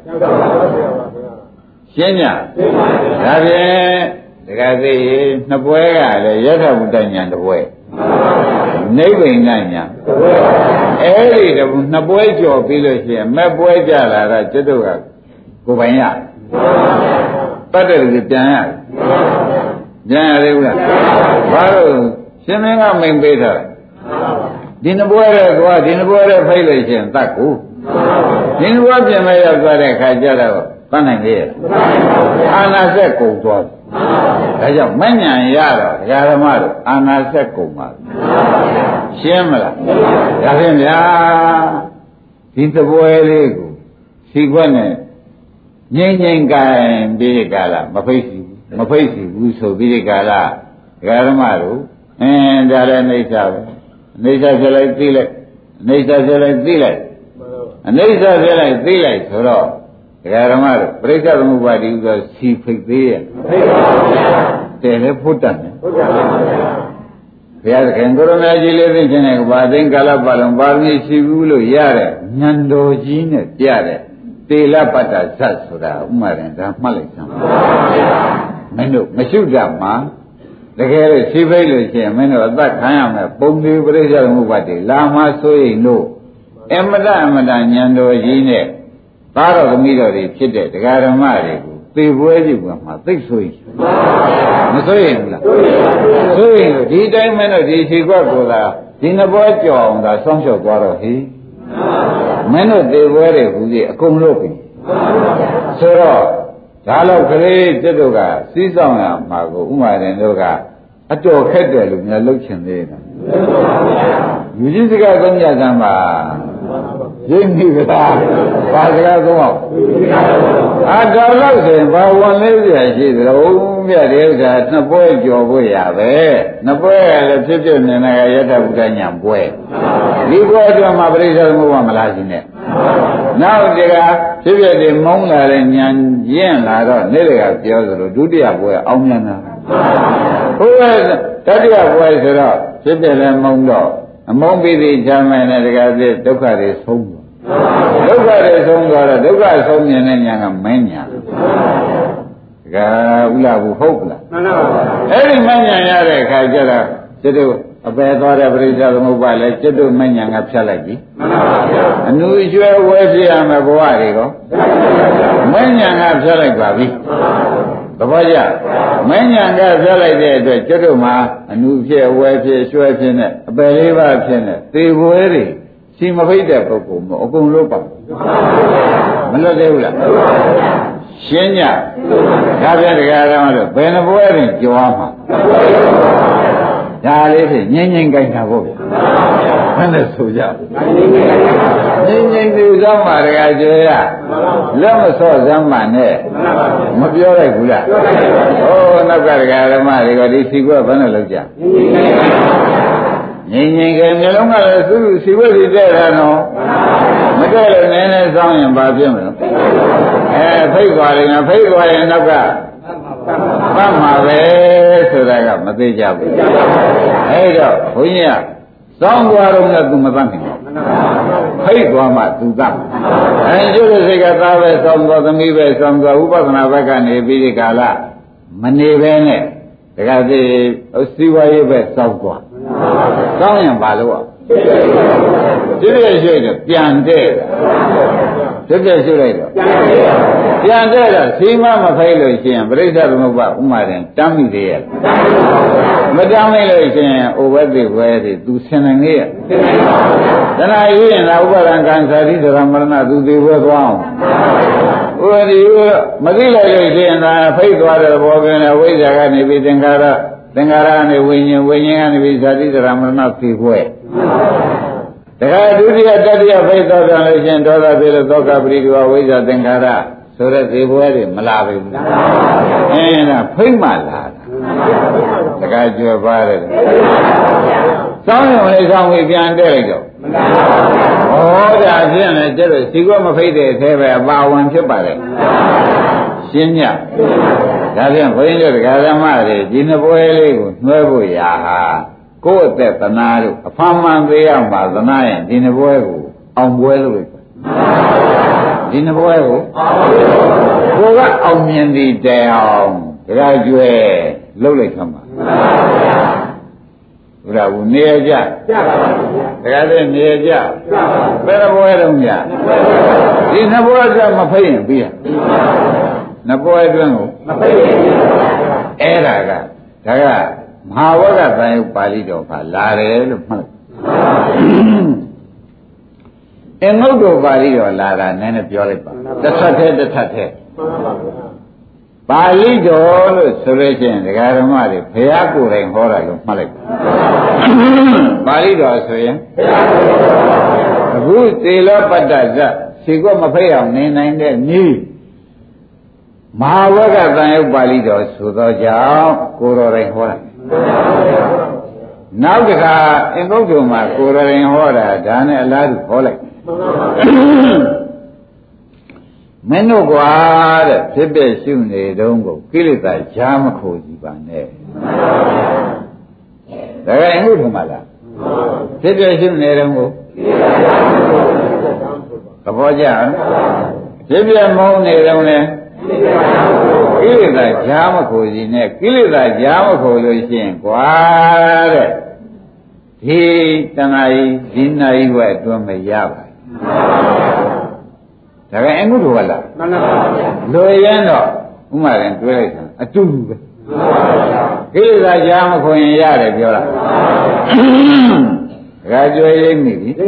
ရှင်းညဒါဖြင့်ဒကာသိနှစ်ပွဲကလည်းယထာဘုဒ္ဓဉာဏ်တစ်ပွဲနိဗ္ဗာန်ဉာဏ်အဲ့ဒီတဘူးနှစ်ပွဲကြော်ပြီးလို့ရှိရင်မဲ့ပွဲကြလာတော့ကျွတ်တို့ကကိုပိုင်ရတတ်တယ်လူပြန်ရတယ်ပြန်ရသေးဘူးလားဘာလို့ရှင်မင်းကမိန်ပေးထားဒီနှစ်ပွဲတဲ့ကွာဒီနှစ်ပွဲတဲ့ဖိတ်လို့ရှိရင်တတ်ကိုဒီနှစ်ပွဲပြင်မဲ့ရောက်သွားတဲ့ခါကျတော့တတ်နိုင်လေအာနာဆက်ကုန်သွားဒါကြောင့်မဉ္ဇဉ်ရတော့ဒကာဓမ္မတို့အာနာဆက်ကုန်ပါရှင်းမလားဒါဖြင့်ဗျာဒီသပွဲလေးကိုစီခွက်နဲ့ငြိမ့်ငြိမ့်ကန်ပြီးဒီကလာမဖိတ်စီဘူးဆိုပြီးဒီကလာဒကာဓမ္မတို့ဒါလည်းအိဋ္ဌပဲအိဋ္ဌဖြစ်လိုက်သိလိုက်အိဋ္ဌဖြစ်လိုက်သိလိုက်အိဋ္ဌဖြစ်လိုက်သိလိုက်ဆိုတော့ဒကာဓမ္မတို့ပြိဿသမုပ္ပါဒိဆိုစီဖိတ်သေးရဲ့တယ်လေဖုတ်တတ်တယ်ဘုရားသခင်ကိုရမကြီးလေးသိခြင်းနဲ့ဘာသိကာလပတ်လုံးပါရမီရှိဘူးလို့ရတဲ့ဉာဏ်တော်ကြီးနဲ့ပြတဲ့တေလပတ္တဇတ်ဆိုတာဥမာရင်ဒါမှတ်လိုက်စမ်းမင်းတို့မရှုကြမှာတကယ်လို့ရှိဖိတ်လို့ရှိရင်မင်းတို့အသက်ခံရမယ်ပုံသေးပြိဿသမုပ္ပါဒိလာမဆိုရင်လို့အမတဉာဏ်တော်ကြီးနဲ့သားတော်သမီးတော်တွေဖြစ်တဲ့တရားဓမ္မတွေကိုသေပွဲကြည့်မှာသိဆိုရင်မဆိုရင်ဘူးလားဆိုရင်ဒီတိုင်းမင်းတို့ဒီခြေခွက်ကိုသာဒီနှစ်ပွဲကြော်အောင်သာဆောင်းလျှော့သွားတော့ဟိမင်းတို့သေပွဲတွေဘူးကြီးအကုန်လုပ်ပြီဆိုတော့ဒါတော့ကလေးတက်တို့ကစီးဆောင်ရမှာကိုဥမာရင်တို့ကအတော်ခက်တယ်လို့များလှုပ်ချင်သေးတယ်ယူကြီးစကားသုံးရစမ်းပါရှင်းပြီလားဘာစကားသုံးအောင်တော်လို့ဆိုရင်ဘာဝန်လေးပြရှိသလဲမြတ်တဲ့ဥစ္စာနှစ်ပွဲကြော်ဖို့ရပဲနှစ်ပွဲလည်းဖြစ်ဖြစ်နေနေရတ္ထဘုဒ္ဓညာပွဲဒီပွဲအတွင်းမှာပြိဿသမုပ္ပါမလားရှင်နဲ့နောက်တကဖြစ်ဖြစ်ဒီမုန်းလာတဲ့ညာရင့်လာတော့နေ့တကပြောသလိုဒုတိယပွဲအောင်မြင်တာဘုရားတတိယပွဲဆိုတော့ဖြစ်ဖြစ်လည်းမုန်းတော့အမုန်းပြီးသည်ချမ်းမယ်နဲ့တကယ်ပြဒုက္ခတွေဆုံးဒုက္ခတွေဆုံးသွားတော့ဒုက္ခဆုံးမြင်တဲ့ညာကမင်းညာကဥလာဘူးဟုတ်လားမှန်ပါပါအဲ့ဒီမညာရတဲ့အခါကျတော့စိတ်တို့အပယ်သွားတဲ့ပရိစ္ဆေသမုပ္ပါလဲစိတ်တို့မညာကဖြတ်လိုက်ပြီမှန်ပါပါအနုကျွဲဝဲပြရမယ်ဘဝတွေကောမညာကဖြတ်လိုက်ပါပြီသဘောကျမညာကဖြတ်လိုက်တဲ့အတွက်စိတ်တို့မှာအနုဖြစ်ဝဲဖြစ်ရွှဲဖြစ်နဲ့အပယ်လေးပါးဖြစ်နဲ့သေပွဲတွေရှိမဖိတ်တဲ့ပုဂ္ဂိုလ်မို့အကုန်လို့ပါမလွတ်သေးဘူးလားရှင်းညဒါပြန်တရားတော်လို့ဘယ်နှပွဲတွင်ကြော်မှာဒါလေးဖြင့်ငြိမ့်ငြိမ့်ကြိုက်တာပေါ့ဗျာဘယ်နဲ့ဆိုကြငြိမ့်ငြိမ့်သူသောမှာတရားကျွေးရလက်မဆော့စမ်းမှနဲ့မပြောလိုက်ဘူးလားဟိုနောက်ကတရားဓမ္မတွေကဒီစီကွက်ဘယ်နဲ့လောက်ကြငြိမ့်ငြိမ့်ကမျိုးလုံးကလည်းသူ့စီဝတ်စီတဲ့တာနော်မတဲ့လို့နည်းနည်းစောင်းရင်ဘာဖြစ်မလဲဖိတ်သွားတယ်ငါဖိတ်သွားရင်နောက်ကမှတ်မှာပဲဆိုတာကမသေးကြဘူးအဲ့တော့ဘုန်းကြီးကစောင်းသွားတော့လည်းသူမသတ်နိုင်ဘူးဖိတ်သွားမှသူသတ်ကျွတ်စိတ်ကသားပဲစောင်းသွားသမီးပဲစောင်းသွားဥပဒနာဘက်ကနေပြီးဒီကာလမနေပဲနဲ့တခါတည်းစီဝါရေးပဲစောင်းသွားကောင်းရင်ပါလို့ပြည့်ပြည့်ရွှေ့တယ်ပြန်တဲ့ပြည့်ပြည့်ရွှေ့လိုက်တော့ပြန်တဲ့တော့စီမမဖိတ်လို့ရှိရင်ပရိစ္ဆေသမုပ္ပါဥမာတယ်တမ်းမိသေးရဲ့မတမ်းမိလို့ရှိရင်ဩဝတ္တိဝဲတွေသူဆင်နိုင်လေရဲ့တဏှာယူရင်လားဥပါဒံကံသာတိသရမရဏသူသေးဝဲသွားအောင်ဥဒီမသိလိုက်လို့ရှိရင်ဒါဖိတ်သွားတဲ့ဘောကင်းနဲ့ဝိဇ္ဇာကနေပြီးသင်္ခါရနဲ့ဝိညာဉ်ကနေပြီးဇာတိသရမရဏသိခွဲတခါဒုတိယတတိယဖိတ်တော်ပြန်လို့ရှင်ဒေါသပြေလို့သောကပရိဒဝဝိဇ္ဇာသင်္ခါရဆိုတဲ့သေပွဲတွေမလာဘူးဒါဖိတ်မှလာတာတခါကျွယ်ပါတယ်စောင်းရုံလေးဆောင်ပြီးပြန်တဲ့လိုက်တော့ဩဒါဖြင့်လည်းကျတော့စီကွမဖိတ်တဲ့အသေးပဲအပါဝင်ဖြစ်ပါလေရှင်းညဒါဖြင့်ဘုန်းကြီးတို့ဓမ္မတွေဒီနှစ်ပွဲလေးကိုနှွဲဖို့ရာဟာကိုယ့်အသက်သနာတို့အဖမ်းမှန်သေးအောင်ပါသနာရင်ဒီနှစ်ပွဲကိုအောင်ပွဲလို့လိုက်ဒီနှစ်ပွဲကိုကိုကအောင်မြင်သည်တဲ့အောင်တရားကျွဲလှုပ်လိုက်ခမ်းပါဘုရားဘူးနေရကြတရားတဲ့နေရကြဘယ်နှပွဲတော့ညဒီနှစ်ပွဲကမဖိတ်ရင်ပြီးရနှစ်ပွဲအတွင်းကိုမဖိတ်ရင်အဲ့ဒါကမဟာဝဂ္ဂသံယုတ်ပါဠိတော်ကလာတယ်လို့မှတ်အင်္ဂုတ္တပါဠိတော်လာတာနည်းနည်းပြောလိုက်ပါတစ်ထပ်ထဲပါဠိတော်လို့ဆိုလို့ရှိရင်ဒကာဓမ္မတွေဘုရားကိုယ်တိုင်ဟောတာလို့မှတ်လိုက်ပါဠိတော်ဆိုရင်အခုသေလောပတ္တဇစီကမဖိတ်အောင်နေနိုင်တဲ့နည်းမဟာဝဂ္ဂသံယုတ်ပါဠိတော်ဆိုသောကြောင့်ကိုယ်တော်တိုင်ဟောတာနောက်တခါအင်္ဂုတ္တမှာကိုယ်တော်တိုင်ဟောတာဒါနဲ့အလားတူဟောလိုက်မင်းတို့ကွာတဲ့ဖြစ်ဖြစ်ရှုနေတုန်းကိုကိလေသာကြားမခိုးကြည့်ပါနဲ့ဒါကအင်္ဂုတ္တမှာလားဖြစ်ဖြစ်ရှုနေတုန်းကိုသဘောကျဖြစ်ဖြစ်မုန်းနေတုန်းလဲကိလေသာကြားမခိုးစီနဲ့ကိလေသာကြားမခိုးလို့ရှိရင်ကွာတဲ့ဒီတဏှာကြီးဒီနာယီဝဲအတွင်းမရပါဘူးဒါကအင်္ဂုတ္တဝလားမှန်ပါဗျာလွယ်ရင်တော့ဥမာရင်တွဲလိုက်တာအတူတူပဲကိလေသာကြားမခိုးရင်ရတယ်ပြောလားဒါကကြွယ်ရိပ်မိပြီ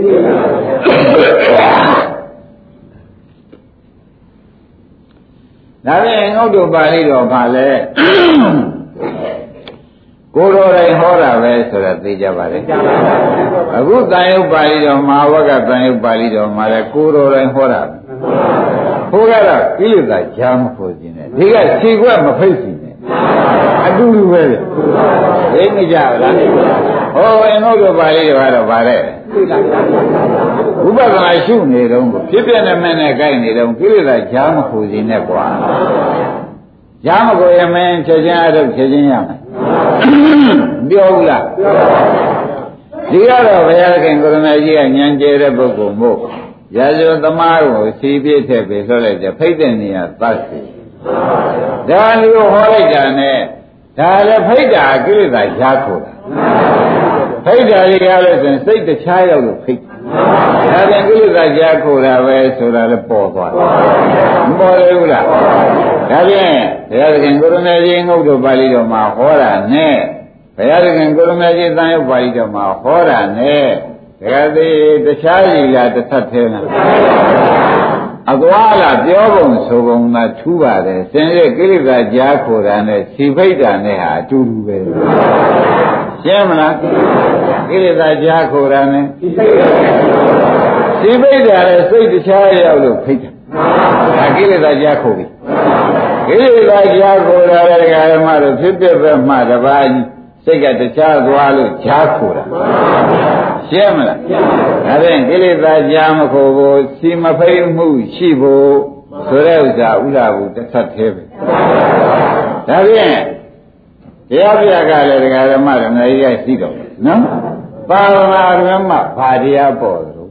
ဒါဖြင့်ငုတ်တုပါဠိတော်ပါလေကိုယ်တော်တိုင်ဟောတာပဲဆိုတာသိကြပါလေအခုတန်ရုပ်ပါဠိတော်မဟာဝကတန်ရုပ်ပါဠိတော်မှာလည်းကိုယ်တော်တိုင်ဟောတာဟိုကတော့ကိလေသာကြားမဖို့ခြင်းနဲ့ဒီကခြေခွက်မဖိတ်စီနဲ့အတူတူပဲသိမကြဘူးလားဟောအင်္ဂုတ္တပါဠိတော်ကတော့ဗါတဲ့ဝိပဿနာရှုနေတော့ဖြစ်ပြနေမဲ့နဲ့ကြိုက်နေတော့ကိလေသာကြားမဖို့ခြင်းနဲ့ကွာကြားမကိုရမင်းချက်ချင်းအထုတ်ချက်ချင်းရမယ်ပြောဘူးလားဒီကတော့ဘုရားခင်ကိုရမေကြီးကဉာဏ်ကျဲတဲ့ပုဂ္ဂိုလ်မို့ရာဇဝသမားကိုစီပြည့်ထည့်ပြီးဆွလိုက်တယ်ဖိတ်တဲ့နေရာသတ်စီဒါလိုဟောလိုက်တာနဲ့ဒါလည်းဖိတ်တာကိလေသာရှားခိုးတာဖိတ်တာကြီးကားလို့ဆိုရင်စိတ်တခြားရောက်လို့ဖိတ်ဒါပြန်ကိလေသာရှားခိုးတာပဲဆိုတာလည်းပေါ်သွားတယ်မပေါ်လေဘူးလားဒါပြန်ဘုရားခင်ကိုရမေကြီးငုတ်တော်ပါဠိတော်မှာဟောတာနဲ့ဘုရားခင်ကိုရမေကြီးသံယုတ်ပါဠိတော်မှာဟောတာနဲ့ဒါကသေးတခြားကြီးလားတစ်သက်သေးလားအကွာလားပြောပုံဆိုပုံမှာထူးပါတယ်စင်ရဲ့ကိလေသာကြားခိုတာနဲ့ခြိဖိတ်တာနဲ့ဟာအတူတူပဲရှင်းမလားကိလေသာကြားခိုတာနဲ့ခြိဖိတ်တာနဲ့စိတ်တခြားရောက်လို့ဖိတ်တာဒါကိလေသာကြားခိုပြီကိလေသာကြားခိုတာလည်းဓမ္မတို့ဖြစ်ဖြစ်ပဲမှတပါးစိတ်ကတခြားသွားလို့ကြားခိုတာရှင်းမလားဒါဖြင့်ကိလေသာကြားမခိုဘူးစီမဖိတ်မှုရှိဖို့ဆိုတဲ့ဥစ္စာဥလာဘူးတစ်ဆက်သေးပဲဒါဖြင့်တရားပြကလည်းဒကာဓမ္မတွေအများကြီးရှိတော့နော်ပါရမဓမ္မဘာတရားပေါ်လို့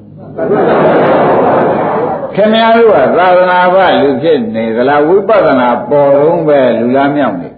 ခင်ဗျားတို့ကသာသနာ့ဘလူဖြစ်နေသလားဝိပဿနာပေါ်တော့ပဲလူလားမြောက်နေ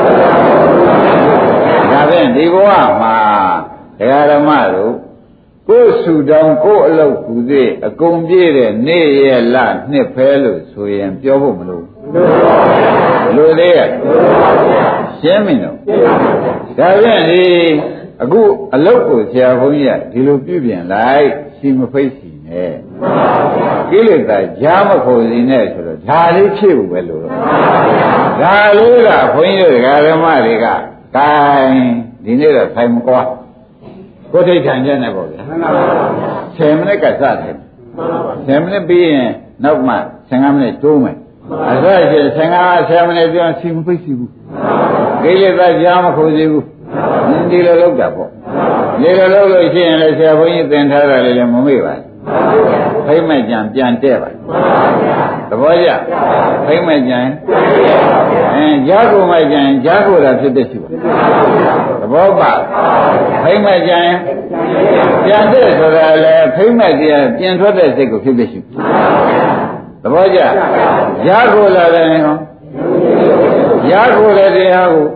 ဒါဖြင့်ဒီဘဝမှာဒကာဓမ္မတို့ကိုယ်ဆူတောင်းကိုယ်အလုပ်ကူသေးအကုန်ပြည့်တဲ့နေ့ရက်လနှစ်ဖဲလို့ဆိုရင်ပြောဖို့မလိုလိုသေးရဲ့ရှင်းမင်းတော့ဒါဖြင့်ဒီအခုအလုပ်ကိုဆရာဘုန်းကြီးကဒီလိုပြုပြင်လိုက်စီမဖိတ်စီနဲ့ကိလေသာကြားမဖို့စီနဲ့ဆိုတော့ဒါလေးဖြစ်ဖို့ပဲလို့ဒါလေးကဘုန်းကြီးတို့ဓမ္မတွေကဂိုင်းဒီနေ့တော့ဆိုင်မကွာကိုယ်ထိတ်ခံချက်နဲ့ပေါ့ဗျာ10မိနစ်ကစတယ်10မိနစ်ပြီးရင်နောက်မှ15မိနစ်တိုးမယ်အစရှိ10မိနစ်ပြောစီမပိတ်စီဘူးကိလေသာကြားမခိုးစီဘူးဒီလိုလုပ်တာပေါ့ဒီလိုလုပ်လို့ရှိရင်လည်းဆရာဘုန်းကြီးသင်ထားတာလည်းမမေ့ပါဘူးဖိမ့်မဲ့ကြံပြန်တဲ့ပါသဘောကျဖိမ့်မဲ့ကြံကြားကိုမဲ့ကြံကြားကိုတာဖြစ်တဲ့ရှိပါသဘောပါဖိမ့်မဲ့ကြံပြန်တဲ့ဆိုတာလည်းဖိမ့်မဲ့ကြံပြန်ထွက်တဲ့စိတ်ကိုဖြစ်တဲ့ရှိသဘောကျကြားကိုလာတယ်ဟောကြားကိုလည်းတရားကို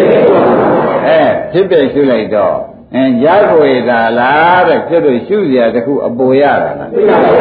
ဖြစ်တဲ့ရှိလိုက်တော့ကြားကိုရတာလားတဲ့ဖြစ်လို့ရှုစရာတခုအပေါ်ရတာလား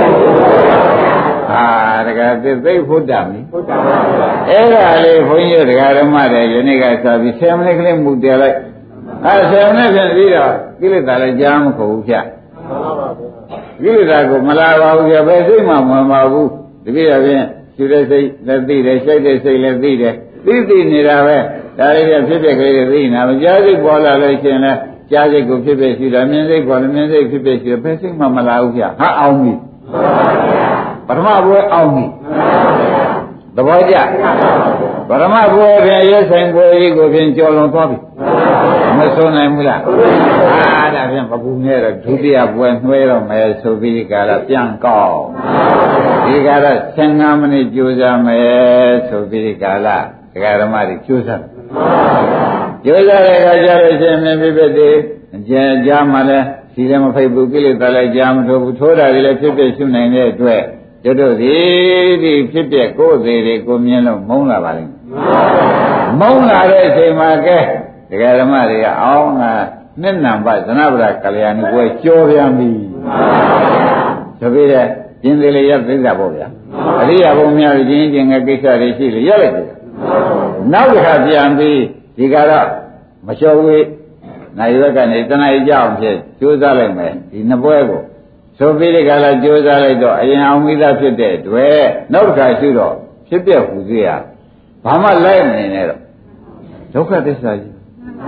တကယ်သိဖို့တတ်ပြီအဲ့ဒါလေးဘုန်းကြီးတရားဓမ္မတွေယနေ့ကစပြီး10မိနစ်ကလေးမူတည်လိုက်10မိနစ်ပြန်ပြီးတော့ကိလေသာလည်းကြားမခုဘူးဖြတ်ကိလေသာကိုမလာပါဘူးပြဘယ်စိတ်မှမဝင်ပါဘူးတပည့်တော်ဖြင့်ရှုတဲ့စိတ်လည်းသိတယ်ရှိုက်တဲ့စိတ်လည်းသိတယ်သိနေတာပဲဒါလေးပြဖြစ်တဲ့ကလေးတွေသိနေတာမကြားစိတ်ပေါ်လာလို့ရှိရင်လည်းကြားစိတ်ကိုဖြစ်ဖြစ်ရှိတာမြင်စိတ်ပေါ်လည်းမြင်စိတ်ဖြစ်ဖြစ်ရှိတယ်ဘယ်စိတ်မှမလာဘူးဖြတ်ဟာအောင်ပြီပထမဘွယ်အောင်ပြီသဘောကျပထမဘွယ်ဖြင့်ရဲဆိုင်ဘွယ်ကြီးကိုဖြင့်ကြော်လွန်သွားပြီမဆိုနိုင်ဘူးလားဒါဖြင့်ပကူနဲ့တော့ဒုတိယဘွယ်နှွှဲတော့မယ်ဆိုပြီးကာလပြန်ကောက်ဒီကာလ15မိနစ်ကြိုးစားမယ်ဆိုပြီးကာလဒကာဓမ္မတွေကြိုးစားကြိုးစားတဲ့အခါကျတော့ရှင်မြင်ပြည့်တဲ့ကြားမှလည်းဒီလည်းမဖိတ်ဘူးကိလေသာလည်းကြားမထိုးဘူးထိုးတာတွေလည်းဖြစ်ဖြစ်ရှုနိုင်တဲ့အတွက်တို့ဒီဖြစ်ပြကိုယ်သေးတွေကိုမြင်လို့မုန်းလာပါလိမ့်မုန်းလာတဲ့အချိန်မှာကဲဒကာဓမ္မတွေကအောင်းကနှစ်နံပါတ်သနဗရာကလျာဏီပွဲကြောပြန်ပြီဆိုပြီးတဲ့ကျင်းသေးလေးရပ်သိတာပေါ့ဗျာအရိယာဘုံများချင်းချင်းငယ်ကိစ္စတွေရှိလေရပ်လိုက်တယ်နောက်တစ်ခါပြန်ပြီးဒီကတော့မလျှော်ဝေးနိုင်ရွက်ကနေတဏှာကြောက်ဖြစ်ကြိုးစားလိုက်မယ်ဒီနှစ်ပွဲကိုဆိုပြီးဒီကလာကြိုးစားလိုက်တော့အရင်အောင်မိသားဖြစ်တဲ့တွေ့နောက်တစ်ခါရှိတော့ဖြစ်ပြဟူသေးရဘာမှလိုက်မနေနဲ့တော့ဒုက္ခသစ္စာကြီးဒ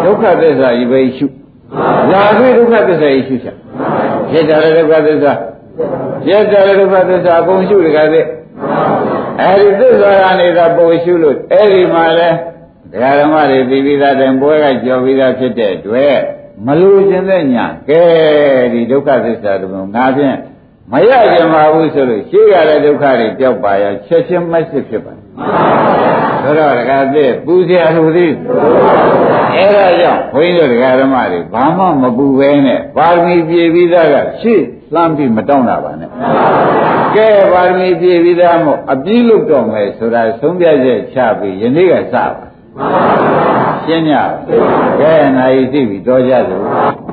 ဒုက္ခသစ္စာကြီးပဲရှုလာပြီးဒုက္ခသစ္စာကြီးရှုချက်ဖြစ်တယ်ဒုက္ခသစ္စာပြည့်တယ်ဒုက္ခသစ္စာအကုန်ရှုတကယ်သိအဲဒီသစ္စာကနေသာပုံရှုလို့အဲဒီမှာလဲဒကာဓမ္မတွေပြီးပြီးသားတိုင်ပွဲကကြော်ပြီးသားဖြစ်တဲ့အတွက်မလို့ခြင်းတဲ့ညာကဲဒီဒုက္ခသစ္စာတို့ငါဖြင့်မရကြပါဘူးဆိုလို့ရှိရတဲ့ဒုက္ခတွေပျောက်ပါရောချက်ချင်းမစစ်ဖြစ်ပါဆိုတော့ဒကာသိပူဇော်လူသည်အဲဒါကြောင့်ဘုန်းကြီးတို့ဒကာဓမ္မတွေဘာမှမပူပဲနဲ့ပါရမီပြည့်ပြီးသားကရှေ့လှမ်းပြီးမတောင်းတာပါနဲ့ကဲပါရမီပြည့်ပြီးသားမို့အပြည့်လို့တော့မယ်ဆိုတာဆုံးဖြတ်ချက်ချပြီးယနေ့ကစပါရှင်းကြကဲနိုင်သိပြီတော်ကြစို့